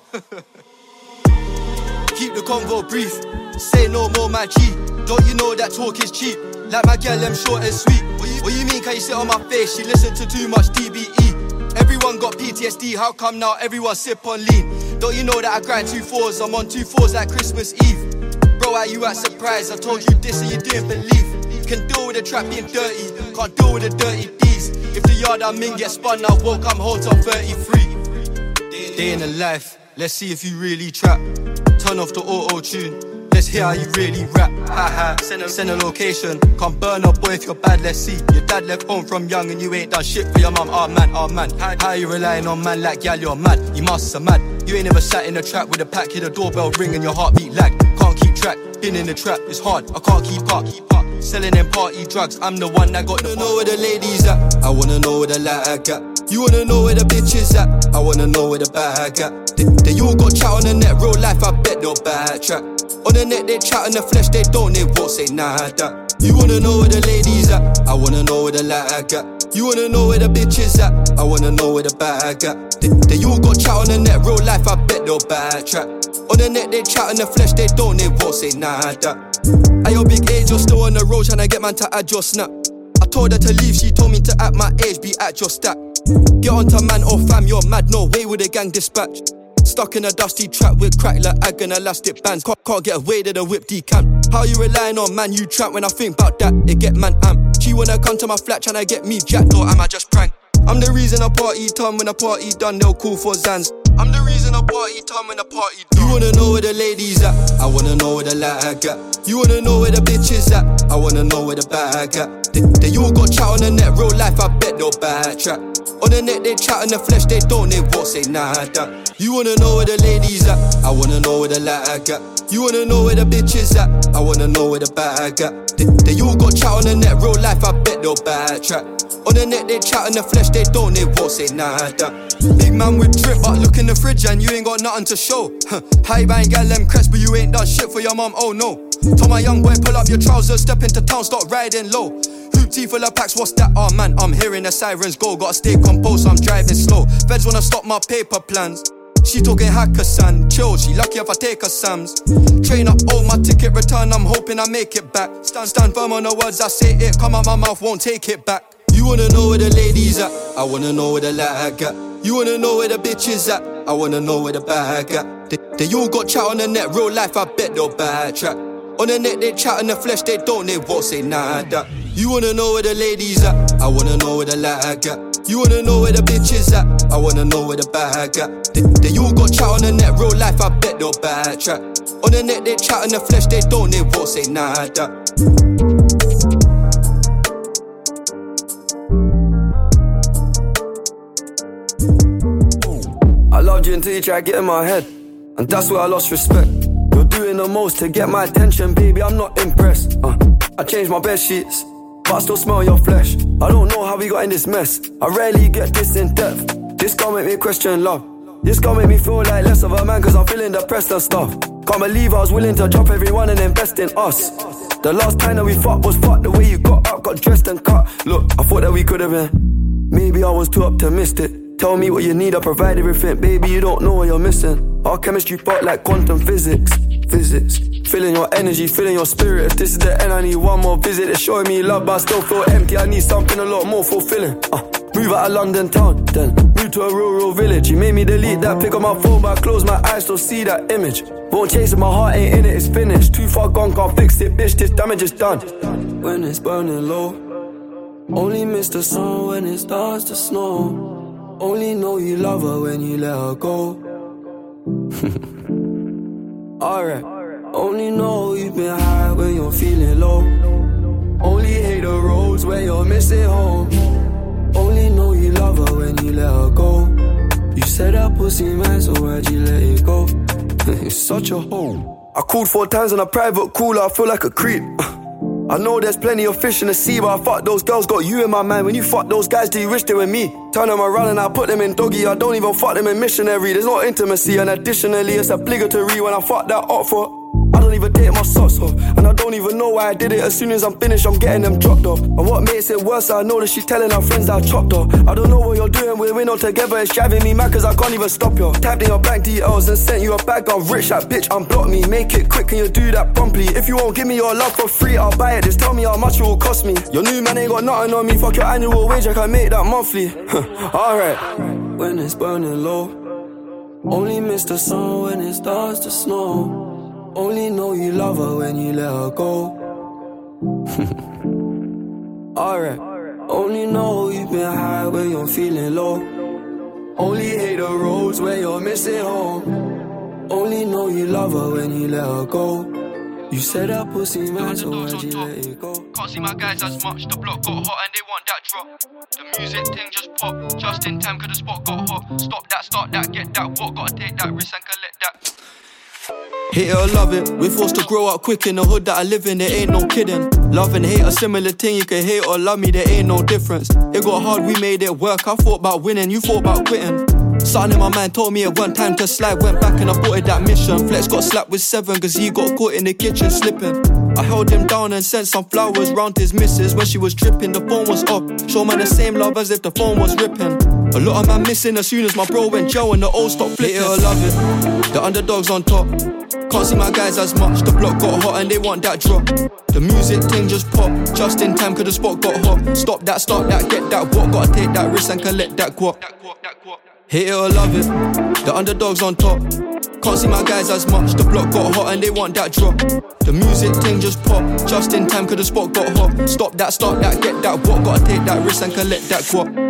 Keep the convo brief, say no more my G. Don't you know that talk is cheap? Like my girl, I'm short and sweet. What you, what you mean, can you sit on my face? She listen to too much D B E. Everyone got P T S D, how come now everyone sip on lean? Don't you know that I grind two fours, I'm on two fours like Christmas Eve. Bro, how you at surprise? I told you this and you didn't believe. You can deal with the trap being dirty, can't deal with the dirty D's. If the yard I'm in gets spun, I won't come home till thirty-three. Day in the life, let's see if you really trap. Turn off the auto-tune, let's hear how you really rap. Ha ha, send a, send a location. Can't burn up, boy, if you're bad, let's see. Your dad left home from young and you ain't done shit for your mum. Oh man, oh man, how you relying on man like gal, you're mad. You must have mad. You ain't never sat in a trap with a pack, hear the doorbell ring and your heartbeat lag. Can't keep track, been in the trap, it's hard, I can't keep up. Selling them party drugs, I'm the one that got the. I wanna know where the ladies at, I wanna know where the lag at. You wanna know where the bitches at, I wanna know where the bag at. They, they all got chat on the net, real life, I bet they'll backtrack. On the net they chat, on the flesh they don't, they won't say nada. You wanna know where the ladies at, I wanna know where the lag at. You wanna know where the bitches at, I wanna know where the bag at. They, they all got chat on the net, real life, I bet they'll backtrack. On the net they chat, on the flesh they don't, they won't say nada. At your big age, you're still on the road trying to get man to add your snap. I told her to leave, she told me to at my age, be at your stack. Get on to man or fam, you're mad, no way with the gang dispatch. Stuck in a dusty trap with crack like ag and elastic bands. Can't, can't get away to the whip decamp. How you relying on man, you trap? When I think about that, it get man amp. She wanna come to my flat tryna get me jacked, or am I just prank? I'm the reason a party done, when a party done, they'll call for Zans. I'm the reason a party done, when a party done. You wanna know where the ladies at, I wanna know where the lag at. You wanna know where the bitches at, I wanna know where the bag at. They, they all got chat on the net, real life, I bet they'll backtrack. On the net they chat, on the flesh they don't, they won't say nada. You wanna know where the ladies at, I wanna know where the lag at. You wanna know where the bitches at, I wanna know where the bag at. They, they all got chat on the net, real life, I bet they'll backtrack. On the net they chat, on the flesh they don't, they won't say nada. Big man with drip, but look in the fridge and you ain't got nothing to show. Huh. High bang gal them crest, but you ain't done shit for your mum, oh no. Told my young boy pull up your trousers, step into town, start riding low. Hoop tee full of packs, what's that? Oh man, I'm hearing the sirens go. Gotta stay composed, so I'm driving slow. Feds wanna stop my paper plans. She talking Hakkasan, chill, she lucky if I take her Sams. Train up, oh my ticket return, I'm hoping I make it back. Stand, stand firm on the words I say, it come out my mouth, won't take it back. You wanna know where the ladies at, I wanna know where the lag at. You wanna know where the bitches at, I wanna know where the bag at. They, they all got chat on the net, real life, I bet they'll backtrack. On the net they chat, on the flesh they don't, they won't say nada. You wanna know where the ladies at, I wanna know where the lag at. You wanna know where the bitches at, I wanna know where the bag at. They, they all got chat on the net, real life, I bet they'll backtrack. On the net they chat, on the flesh they don't, they won't say nada. I loved you until you tried to get in my head, and that's where I lost respect. You're doing the most to get my attention, baby, I'm not impressed. uh, I changed my bed sheets, but I still smell your flesh. I don't know how we got in this mess, I rarely get this in depth. This gon' make me question love. This gon' make me feel like less of a man, cause I'm feeling depressed and stuff. Can't believe I was willing to drop everyone and invest in us. The last time that we fucked was fucked. The way you got up, got dressed and cut. Look, I thought that we could've been. Maybe I was too optimistic. Tell me what you need, I provide everything. Baby, you don't know what you're missing. Our chemistry fought like quantum physics. Physics. Feeling your energy, feeling your spirit. If this is the end, I need one more visit. It's showing me love, but I still feel empty. I need something a lot more fulfilling. uh, Move out of London town, then move to a rural village. He made me delete that, pick up my phone, but I close my eyes, still see that image. Won't chase it, my heart ain't in it, it's finished. Too far gone, can't fix it, bitch, this damage is done. When it's burning low, only miss the sun when it starts to snow. Only know you love her when you let her go. Alright. Only know you've been high when you're feeling low. Only hate the roads when you're missing home. Only know you love her when you let her go. You said that pussy man, so why'd you let it go? It's such a hole. I called four times on a private cooler, I feel like a creep. I know there's plenty of fish in the sea, but I fuck those girls, got you in my mind. When you fuck those guys, do you wish they were me? Turn them around and I put them in doggy. I don't even fuck them in missionary. There's no intimacy, and additionally it's obligatory when I fuck that up for. I don't even take my socks off, and I don't even know why I did it. As soon as I'm finished, I'm getting them dropped off. And what makes it worse, I know that she's telling her friends that I chopped off. I don't know what you're doing, we're in all together. It's driving me mad cause I can't even stop you. Tapped in your bank details and sent you a bag. I'm rich, that bitch, unblock me. Make it quick, can you do that promptly? If you won't give me your love for free, I'll buy it. Just tell me how much it will cost me. Your new man ain't got nothing on me. Fuck your annual wage, I can make that monthly. Alright. When it's burning low, only miss the sun when it starts to snow. Only know you love her when you let her go. Alright. Only know you've been high when you're feeling low. Only hate the roads when you're missing home. Only know you love her when you let her go. You said that pussy man, so why'd you let it go? Can't see my guys as much, the block got hot and they want that drop. The music thing just pop, just in time cause the spot got hot. Stop that, start that, get that, what, gotta take that risk and collect that. Hate it or love it, we're forced to grow up quick in the hood that I live in, there ain't no kidding. Love and hate a similar thing, you can hate or love me, there ain't no difference. It got hard, we made it work, I thought about winning, you thought about quitting. Something in my mind told me it wasn't time to slide, went back and aborted that mission. Flex got slapped with seven cause he got caught in the kitchen slipping. I held him down and sent some flowers round his missus. When she was tripping, the phone was off. Show man the same love as if the phone was ripping. A lot of man missing as soon as my bro went jail and the old stopped flipping. Hate it or love it, the underdogs on top. Can't see my guys as much, the block got hot and they want that drop. The music thing just pop, just in time cause the spot got hot. Stop that, start that, get that what, gotta take that risk and collect that guap. Hate it or love it, the underdogs on top. Can't see my guys as much, the block got hot and they want that drop. The music thing just pop, just in time cause the spot got hot. Stop that, start that, get that what, gotta take that risk and collect that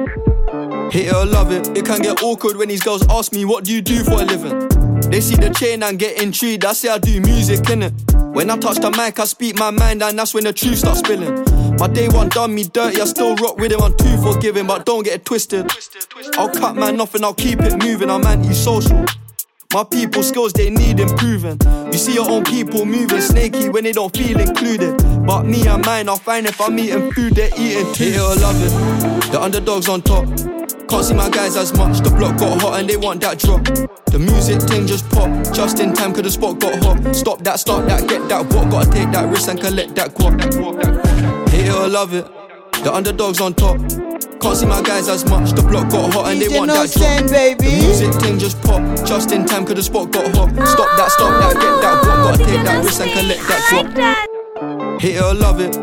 guap. Hate it or love it, it can get awkward when these girls ask me what do you do for a living. They see the chain and get intrigued, I say I do music innit. When I touch the mic I speak my mind and that's when the truth starts spilling. My day one done me dirty, I still rock with him, I'm too forgiving, but don't get it twisted. I'll cut man off and I'll keep it moving, I'm anti-social. My people skills they need improving. You see your own people moving snaky when they don't feel included. But me and mine are fine if I'm eating food they're eating too. Hate it or love it, the underdogs on top. Can't see my guys as much, the block got hot and they want that drop. The music thing just pop, just in time cause the spot got hot. Stop that, start that, get that what, gotta take that risk and collect that guap. Hate it or love it, the underdogs on top. Can't see my guys as much, the block got hot and they want that drop. The music thing just pop, just in time cause the spot got hot. Stop that, start that, get that what, gotta take that risk and collect that guap. Hate it or love it.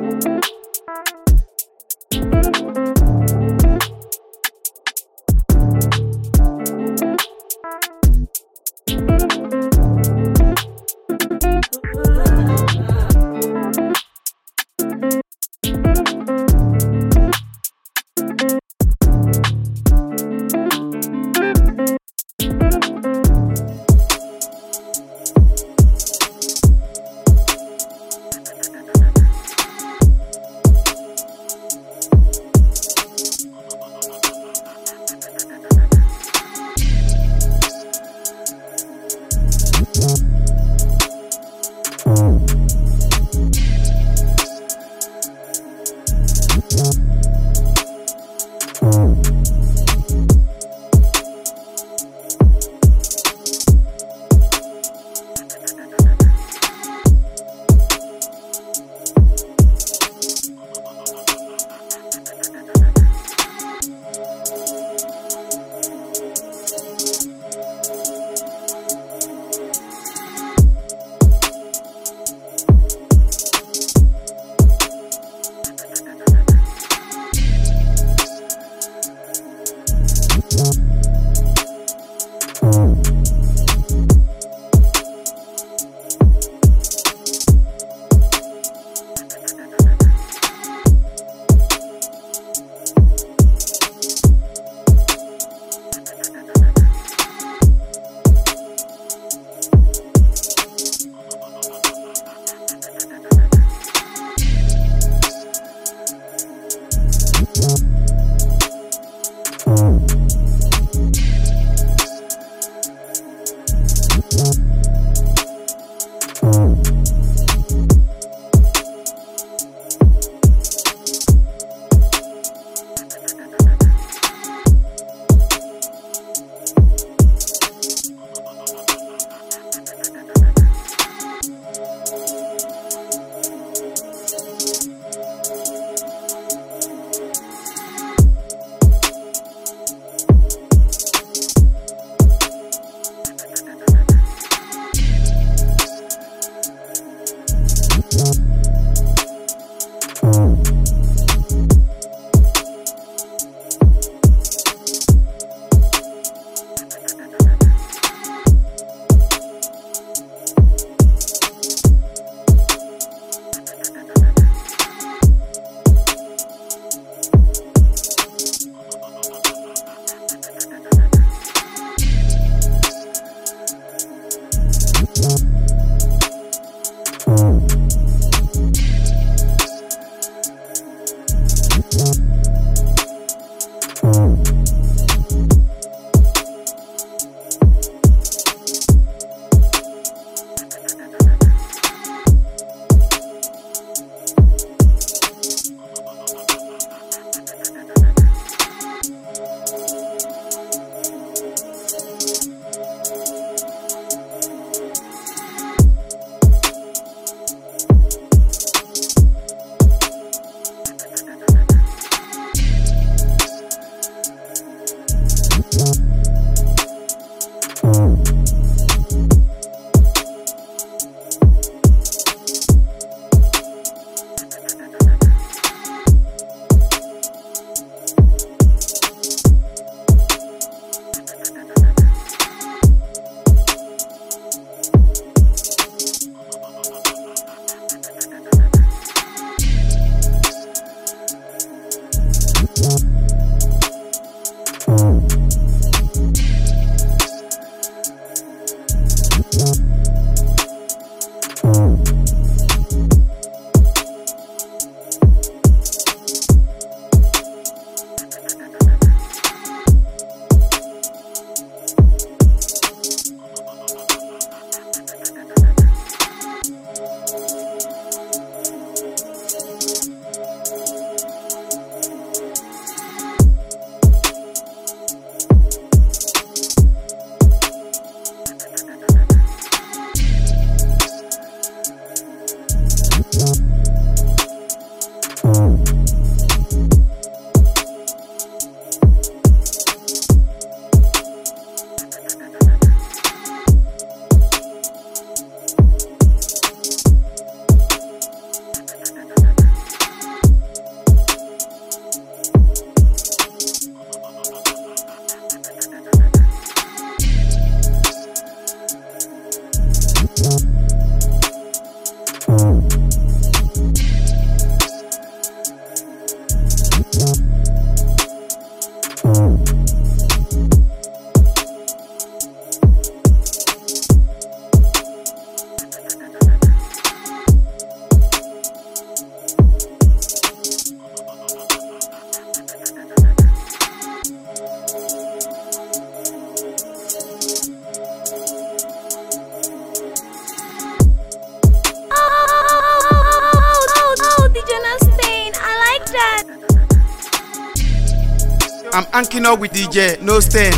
I'm anking up with D J No Stain.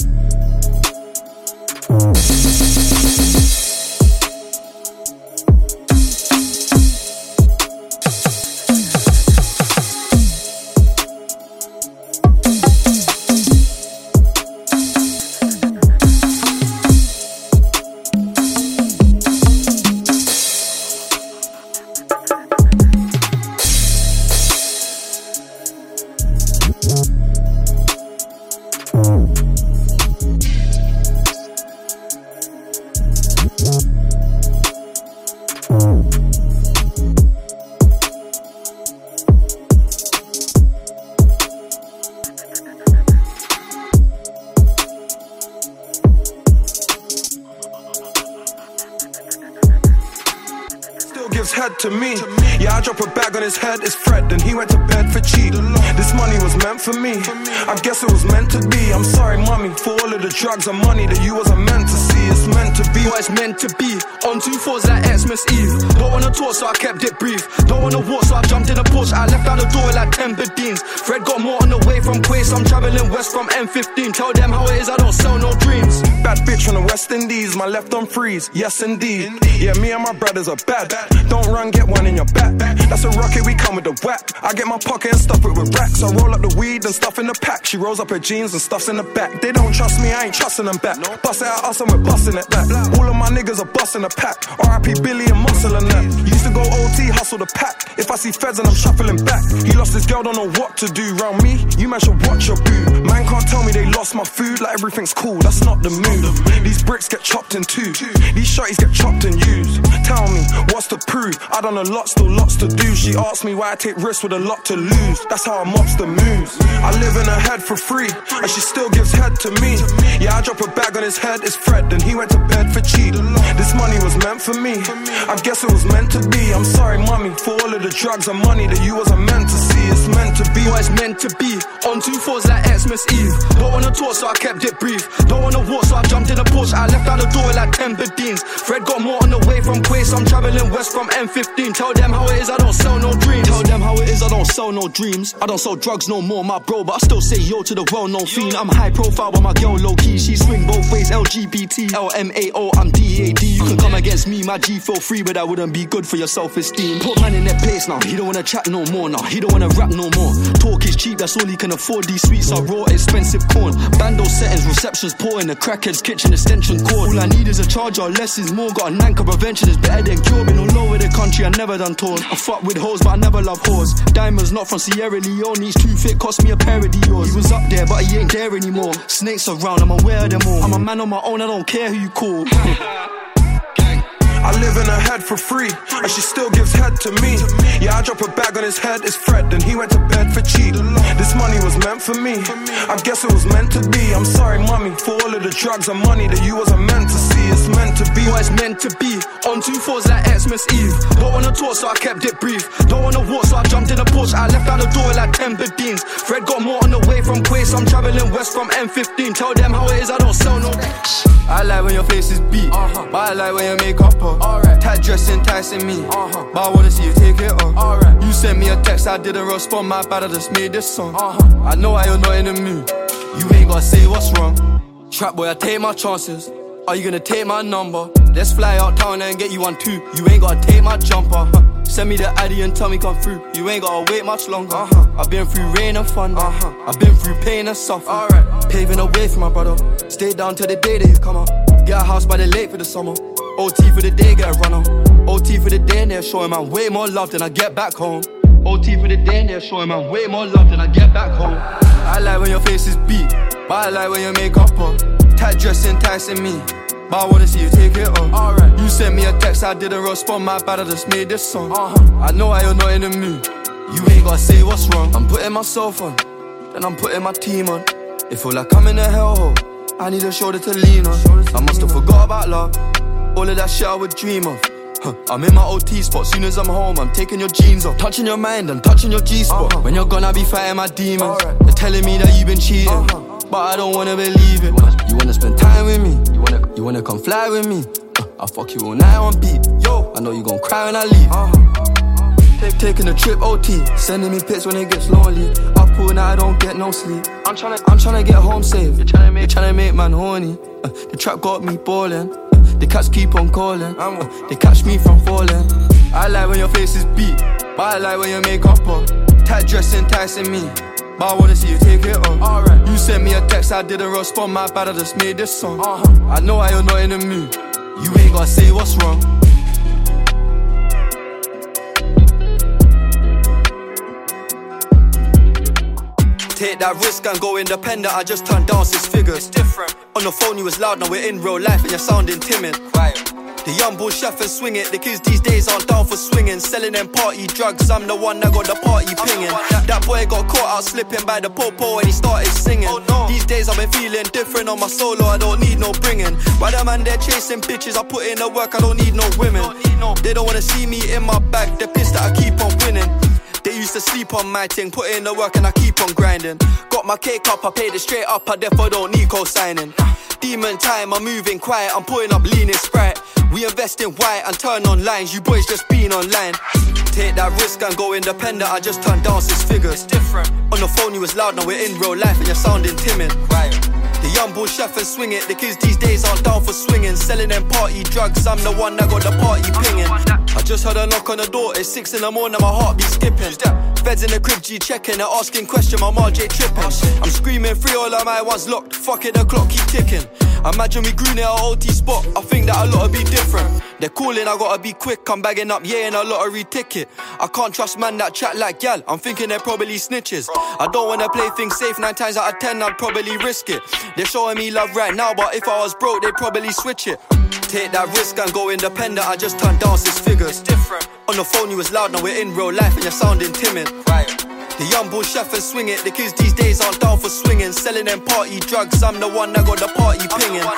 Head to me, yeah, I drop a bag on his head, it's Fred, and he went to bed for cheap. This money was meant for me, I guess it was meant to be. I'm sorry, mommy, for all of the drugs and money that you wasn't meant to see. It's meant to be what it's meant to be. On two fours like Xmas Eve. Don't wanna talk, so I kept it brief. Don't wanna walk, so I jumped in a Porsche. I left out the door like ten Bedines. Fred got more on the way from Quays, I'm traveling west from M fifteen. Tell them how it is, I don't sell no dreams. Bad bitch from the West Indies, my left on freeze, yes indeed. Yeah, me and my brothers are bad. Don't run, get one in your back. That's a rocket, we come with the whack. I get my pocket and stuff it with racks. I roll up the weed and stuff in the pack. She rolls up her jeans and stuffs in the back. They don't trust me, I ain't trusting them back. Bust it out us and we're busting it back. All of my niggas are busting the pack. R I P Billy and Muscle and that. Used to go O T, hustle the pack. If I see feds and I'm shuffling back. He lost his girl, don't know what to do. Round me, you man should watch your boo. Man can't tell me they lost my food, like everything's cool, that's not the mood. These bricks get chopped in two. These shotties get chopped and used. Tell me, what's to prove? I done a lot, still lots to do. She asked me why I take risks with a lot to lose. That's how a mobster moves. I live in her head for free, and she still gives head to me. Yeah, I drop a bag on his head, it's Fred, and he went to bed for cheap. This money meant for me. I guess it was meant to be. I'm sorry, mommy, for all of the drugs and money that you wasn't meant to see. It's meant to be what it's meant to be. On two fours like Xmas Eve. Don't wanna talk, so I kept it brief. Don't wanna walk, so I jumped in a Porsche. I left out the door like ten Bedines. Fred got more on the way from Quay, so I'm traveling west from M fifteen. Tell them how it is, I don't sell no dreams. Tell them how it is, I don't sell no dreams. I don't sell drugs no more, my bro, but I still say yo to the well-known fiend. I'm high profile, but my girl low-key. She swing both ways, L G B T, L M A O, I'm D A D. You can come against me, my G feel free, but that wouldn't be good for your self-esteem. Put man in their place now, he don't wanna chat no more now. He don't wanna rap no more. Talk is cheap, that's all he can afford. These sweets are raw, expensive corn. Bando settings, receptions poor in the crackhead's kitchen extension cord. All I need is a charger, less is more. Got a nanker, prevention is better than cure. Been all over the country, I never done tours. I fuck with hoes, but I never love whores. Diamonds not from Sierra Leone, he's too fit, cost me a pair of Dior's. He was up there, but he ain't there anymore. Snakes around, I'm aware of them all. I'm a man on my own, I don't care who you call. I live in her head for free, and she still gives head to me. Yeah, I drop a bag on his head, it's Fred, and he went to bed for cheap. This money was meant for me, I guess it was meant to be. I'm sorry, mommy, for all of the drugs and money that you wasn't meant to see. It's meant to be what it's meant to be. On two fours like Xmas Eve. Don't wanna talk, so I kept it brief. Don't wanna walk, so I jumped in a Porsche. I left out the door like ten Bedines. Fred got more on the way from Quay, so I'm traveling west from M fifteen. Tell them how it is, I don't sell no. I like when your face is beat, uh-huh. But I like when you make up her. Alright. Tight dress enticing me, uh-huh. But I wanna see you take it off. Alright. You sent me a text, I didn't respond. My bad, I just made this song. Uh-huh. I know why you're not in the mood. You ain't gotta say what's wrong. Trap boy, I take my chances. Are you gonna take my number? Let's fly out town and get you one too. You ain't gotta take my jumper. Huh. Send me the Addy and tell me come through. You ain't gotta wait much longer. Uh-huh. I've been through rain and thunder. Uh-huh. I've been through pain and suffering. Alright. Paving a way for my brother. Stay down till the day that you come up. Get a house by the lake for the summer. O T for the day, get a runner. O T for the day and they're showing man way more love than I get back home. O T for the day and they're showing man way more love than I get back home. I like when your face is beat, but I like when you make up her. Tight dress enticing me, but I wanna see you take it off. Alright. You sent me a text, I didn't respond. My bad, I just made this song. Uh-huh. I know why you're not in the mood. You ain't gotta say what's wrong. I'm putting myself on, then I'm putting my team on. It feel like I'm in a hellhole, I need a shoulder to lean on. I must have forgot about love, all of that shit I would dream of. Huh. I'm in my O T spot, soon as I'm home I'm taking your jeans off. Touching your mind and touching your G-spot. Uh-huh. When you're gone I be fighting my demons. Right. They're telling me that you've been cheating, uh-huh. But I don't wanna believe it. You wanna spend time with me, you wanna, you wanna come fly with me. uh, I'll fuck you all night on beat. Yo, I know you gon' cry when I leave. uh-huh. Take, Taking a trip O T, sending me pics when it gets lonely. Up all night I don't get no sleep. I'm tryna, I'm tryna get home safe. You're tryna make, You're tryna make man horny. uh, The trap got me ballin'. The cats keep on calling, uh, they catch me from falling. I like when your face is beat, but I like when you make up her. Tight dress enticing me, but I wanna see you take it off. Alright. You sent me a text, I didn't respond. My bad, I just made this song. Uh-huh. I know why you're not in the mood. You ain't gotta say what's wrong. Take that risk and go independent. I just turned down six figures. It's different. On the phone you was loud, now we're in real life and you're sounding timid. Quiet. The young bull chef and swing it. The kids these days aren't down for swinging. Selling them party drugs, I'm the one that got the party pinging. That, that boy got caught out slipping by the popo and he started singing. Oh, no. These days I've been feeling different on my solo, I don't need no bringing. Why the man they're chasing bitches, I put in the work, I don't need no women. Don't need no. They don't wanna see me in my bag, they're pissed that I keep on winning. They used to sleep on my thing, put in the work and I keep on grinding. Got my cake up, I paid it straight up, I therefore don't need co-signing. Demon time, I'm moving quiet, I'm putting up leaning Sprite. We invest in white and turn on lines, you boys just been online. Take that risk and go independent, I just turned down six figures. It's different. On the phone you was loud, now we're in real life and you're sounding timid. Right. The young bull chef and swing it. The kids these days aren't down for swinging. Selling them party drugs, I'm the one that got the party pinging. I just heard a knock on the door, it's six in the morning, my heart be skipping. Feds in the crib, G checking, they're asking question, my R J tripping. I'm screaming free, all of my ones locked, fuck it, the clock keep ticking. Imagine we grew near a O T spot, I think that a lot will be different. They're calling, I gotta be quick, I'm bagging up, yeah, in a lottery ticket. I can't trust man that chat like gal, I'm thinking they're probably snitches. I don't wanna play things safe, nine times out of ten I'd probably risk it. They're showing me love right now, but if I was broke, they'd probably switch it. Take that risk and go independent, I just turned down six figures. It's different. On the phone you was loud, now we're in real life and you're sounding timid. Right. The young bull chef and swing it. The kids these days aren't down for swinging. Selling them party drugs, I'm the one that got the party pinging.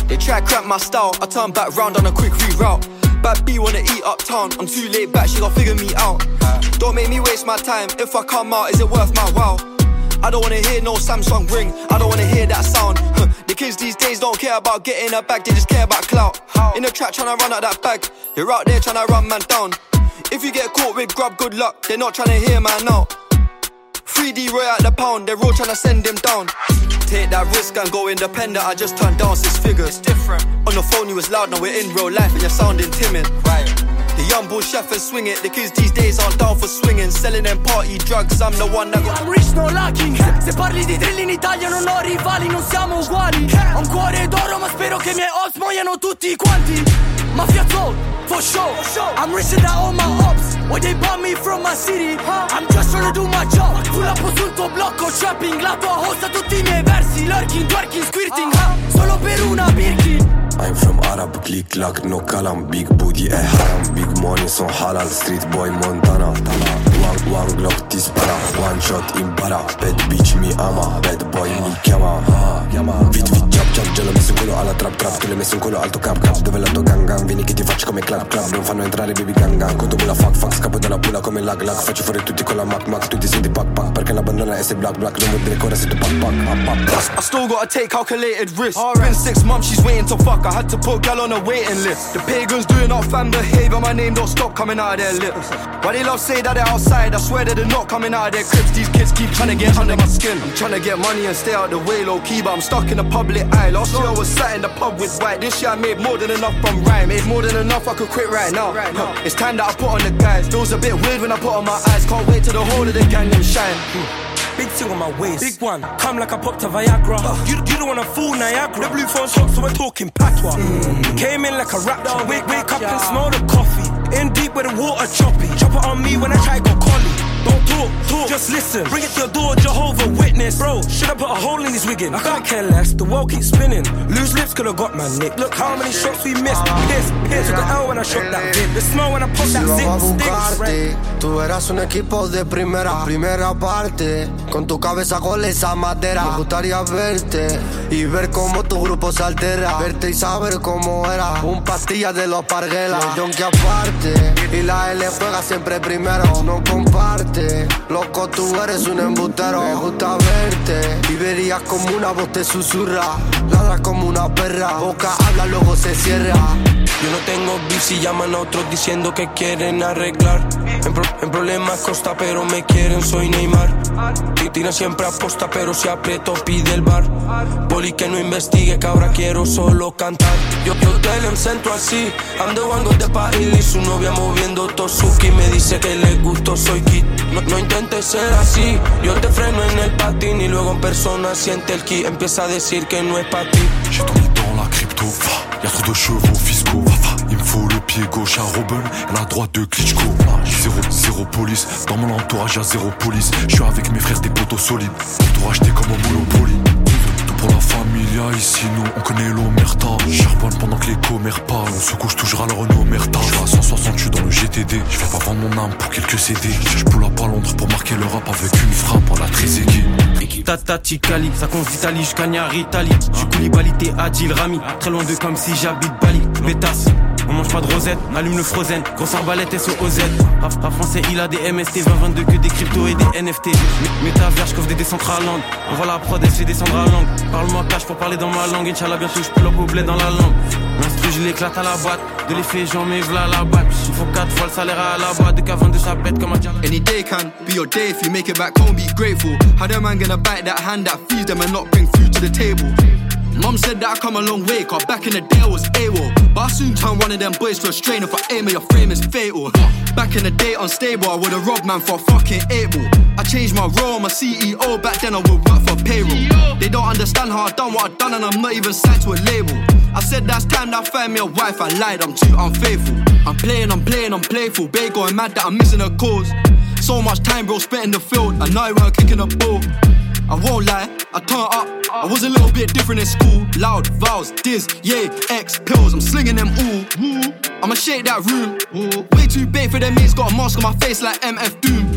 They try to cramp my style, I turn back round on a quick reroute. Bad B wanna eat uptown, I'm too laid back, she gon' figure me out. Don't make me waste my time, if I come out, is it worth my while? I don't wanna hear no Samsung ring, I don't wanna hear that sound. The kids these days don't care about getting a bag, they just care about clout. In the trap tryna run out that bag, you're out there tryna run man down. If you get caught with grub, good luck, they're not tryna hear man out. three D Roy out the pound, they're all tryna send him down. Take that risk and go independent, I just turned down six figures. It's different. On the phone you was loud, now we're in real life and you're sounding timid. Right. The young bull chef and swing it, the kids these days aren't down for swinging. Selling them party drugs, I'm the one that got... I'm rich, no lacking. Se parli di drill in Italia non ho rivali, non siamo uguali. Ho un cuore d'oro ma spero che i miei ops muoiano tutti quanti. Mafia soul, for sure. I'm richer than all my ops. Why they bought me from my city? I'm just trying to do my job. Pull up sul tuo blocco, trapping. La tua host a tutti i miei versi. Lurking, twerking, squirting, ha? Solo per una Birkin. I'm from Arab, click clack, no kalam. Big booty, eh haram. Big money, son halal. Street boy, Montana. One, one Glock, dispara. One shot, impara. Bad bitch, mi ama. Bad boy, mi chiama. Vit, vit, chap, chap. Già l'ho messo in culo alla trap, trap. Tu l'hai messo in culo alto cap, cap. Dove la tua gang, gang? Vieni che ti faccio come clap, clap. Non fanno entrare baby gang, gang. Conto la fuck, fuck. Scappo dalla pula come lag, lag. Faccio fuori tutti con la mac, mac. Tu ti senti pack, pack. Perché la bandana è se black, black. Non vuol dire che ora sei tu pack, pack. I still gotta take calculated risks. It's been six months, she's waiting to fuck. I had to put gal on a waiting list. The pagans doing up fan behavior, my name don't stop coming out of their lips. Why they love say that they're outside, I swear that they're not coming out of their cribs. These kids keep trying to get under my skin. I'm trying to get money and stay out the way low key, but I'm stuck in the public eye. Last year I was sat in the pub with white. This year I made more than enough from rhyme. Made more than enough, I could quit right now. Huh. It's time that I put on the guys. Feels a bit weird when I put on my eyes. Can't wait till the whole of the gang and shine. Big thing on my waist, big one. Come like I popped a Viagra. Uh, you, you don't wanna fool Niagara. The blue phone shot, so we're talking patois. Mm. Came in like a raptor. Wake, wake up yeah. and smell the coffee. In deep where the water choppy. Chop it on me when I try to go collie. Don't talk, talk, just listen. Bring it to your door, Jehovah Witness. Bro, should I put a hole in his wiggin? I can't care less, the world keeps spinning. Loose lips could've got my nick. Look how many shots we missed. Piss, piss, with the L when I shot that vid. The smell when I pop that zip, stinks. Tú eras un equipo de primera, primera parte. Con tu cabeza con esa madera. Me gustaría verte y ver cómo tu grupo se altera. Verte y saber cómo era. Un pastilla de los parguelas. El yonki aparte y la L juega siempre primero. No comparte. Loco, tú eres un embustero. Me gusta verte y verías como una voz te susurra. Ladras como una perra. Boca habla, luego se cierra. Yo no tengo beef si llaman a otros diciendo que quieren arreglar. En, pro, en problemas costa pero me quieren, soy Neymar. Tira siempre aposta pero si aprieto pide el bar. Poli que no investigue que ahora quiero solo cantar. Yo, yo te lo centro así. I'm the one got the party. Su novia moviendo Tosuki. Me dice que le gusto, soy kid. No, no intentes ser así. Yo te freno en el patín y luego en persona siente el ki. Empieza a decir que no es pa' ti. J'ai tout mis dans la crypto. Y'a trop de chevaux fiscaux. Il me faut le pied gauche à Robin et la droite de Klitschko. Zéro, zéro police. Dans mon entourage y'a zéro police. J'suis avec mes frères des poteaux solides. Pour tout racheter comme au Monopoly. Tout pour la familia, ici nous on connaît l'omerta. Charbonne pendant que les commères parlent. On se couche toujours à leur omerta. J'suis à cent soixante, j'suis dans le G T D. J'vais pas vendre mon âme pour quelques C D. J'pull à pas Londres pour marquer le rap avec une frappe en la Trezeguet. Tata Ticali, ça compte d'Italie jusqu'à Niaritali. J'suis Koulibaly, t'es Adil Rami. Très loin de comme si j'habite Bali. Bétasse, on mange pas de rosette, allume le frozen. Grosse arbalète S O O Z. Rap, rap français, il a des M S T vingt vingt-deux que des cryptos et des N F T. Métavers, j'coffre des Decentraland. Envoie la prod, elle se fait descendre à langue. Parle-moi cash pour parler dans ma langue. Inch'Allah, bientôt j'pull up au bled dans la langue. L'instru, je l'éclate à la boîte. De l'effet, j'en mets v'là la batte. Il faut quatre fois le salaire à la boîte. De K vingt-deux, ça pète comme un diamant. Any day can be your day if you make it back home, be grateful. How the man gonna bite that hand that feeds them and not bring food to the table? Mum said that I come a long way, cause back in the day I was AWOL. But I soon turn one of them boys to a strain. If I aim at your frame, it's fatal. Back in the day unstable, I would've robbed man for a fucking eight ball. I changed my role, I'm a C E O. Back then I would work for payroll. They don't understand how I done what I done, and I'm not even signed to a label. I said that's time that I find me a wife, I lied, I'm too unfaithful. I'm playing, I'm playing, I'm playful. Babe going mad that I'm missing a cause. So much time bro spent in the field, and now we're kicking a ball. I won't lie, I turned up, I was a little bit different in school. Loud, vows, diz, yay, X, pills, I'm slinging them all. I'ma shake that room. Way too big for them mates, got a mask on my face like M F Doom. Come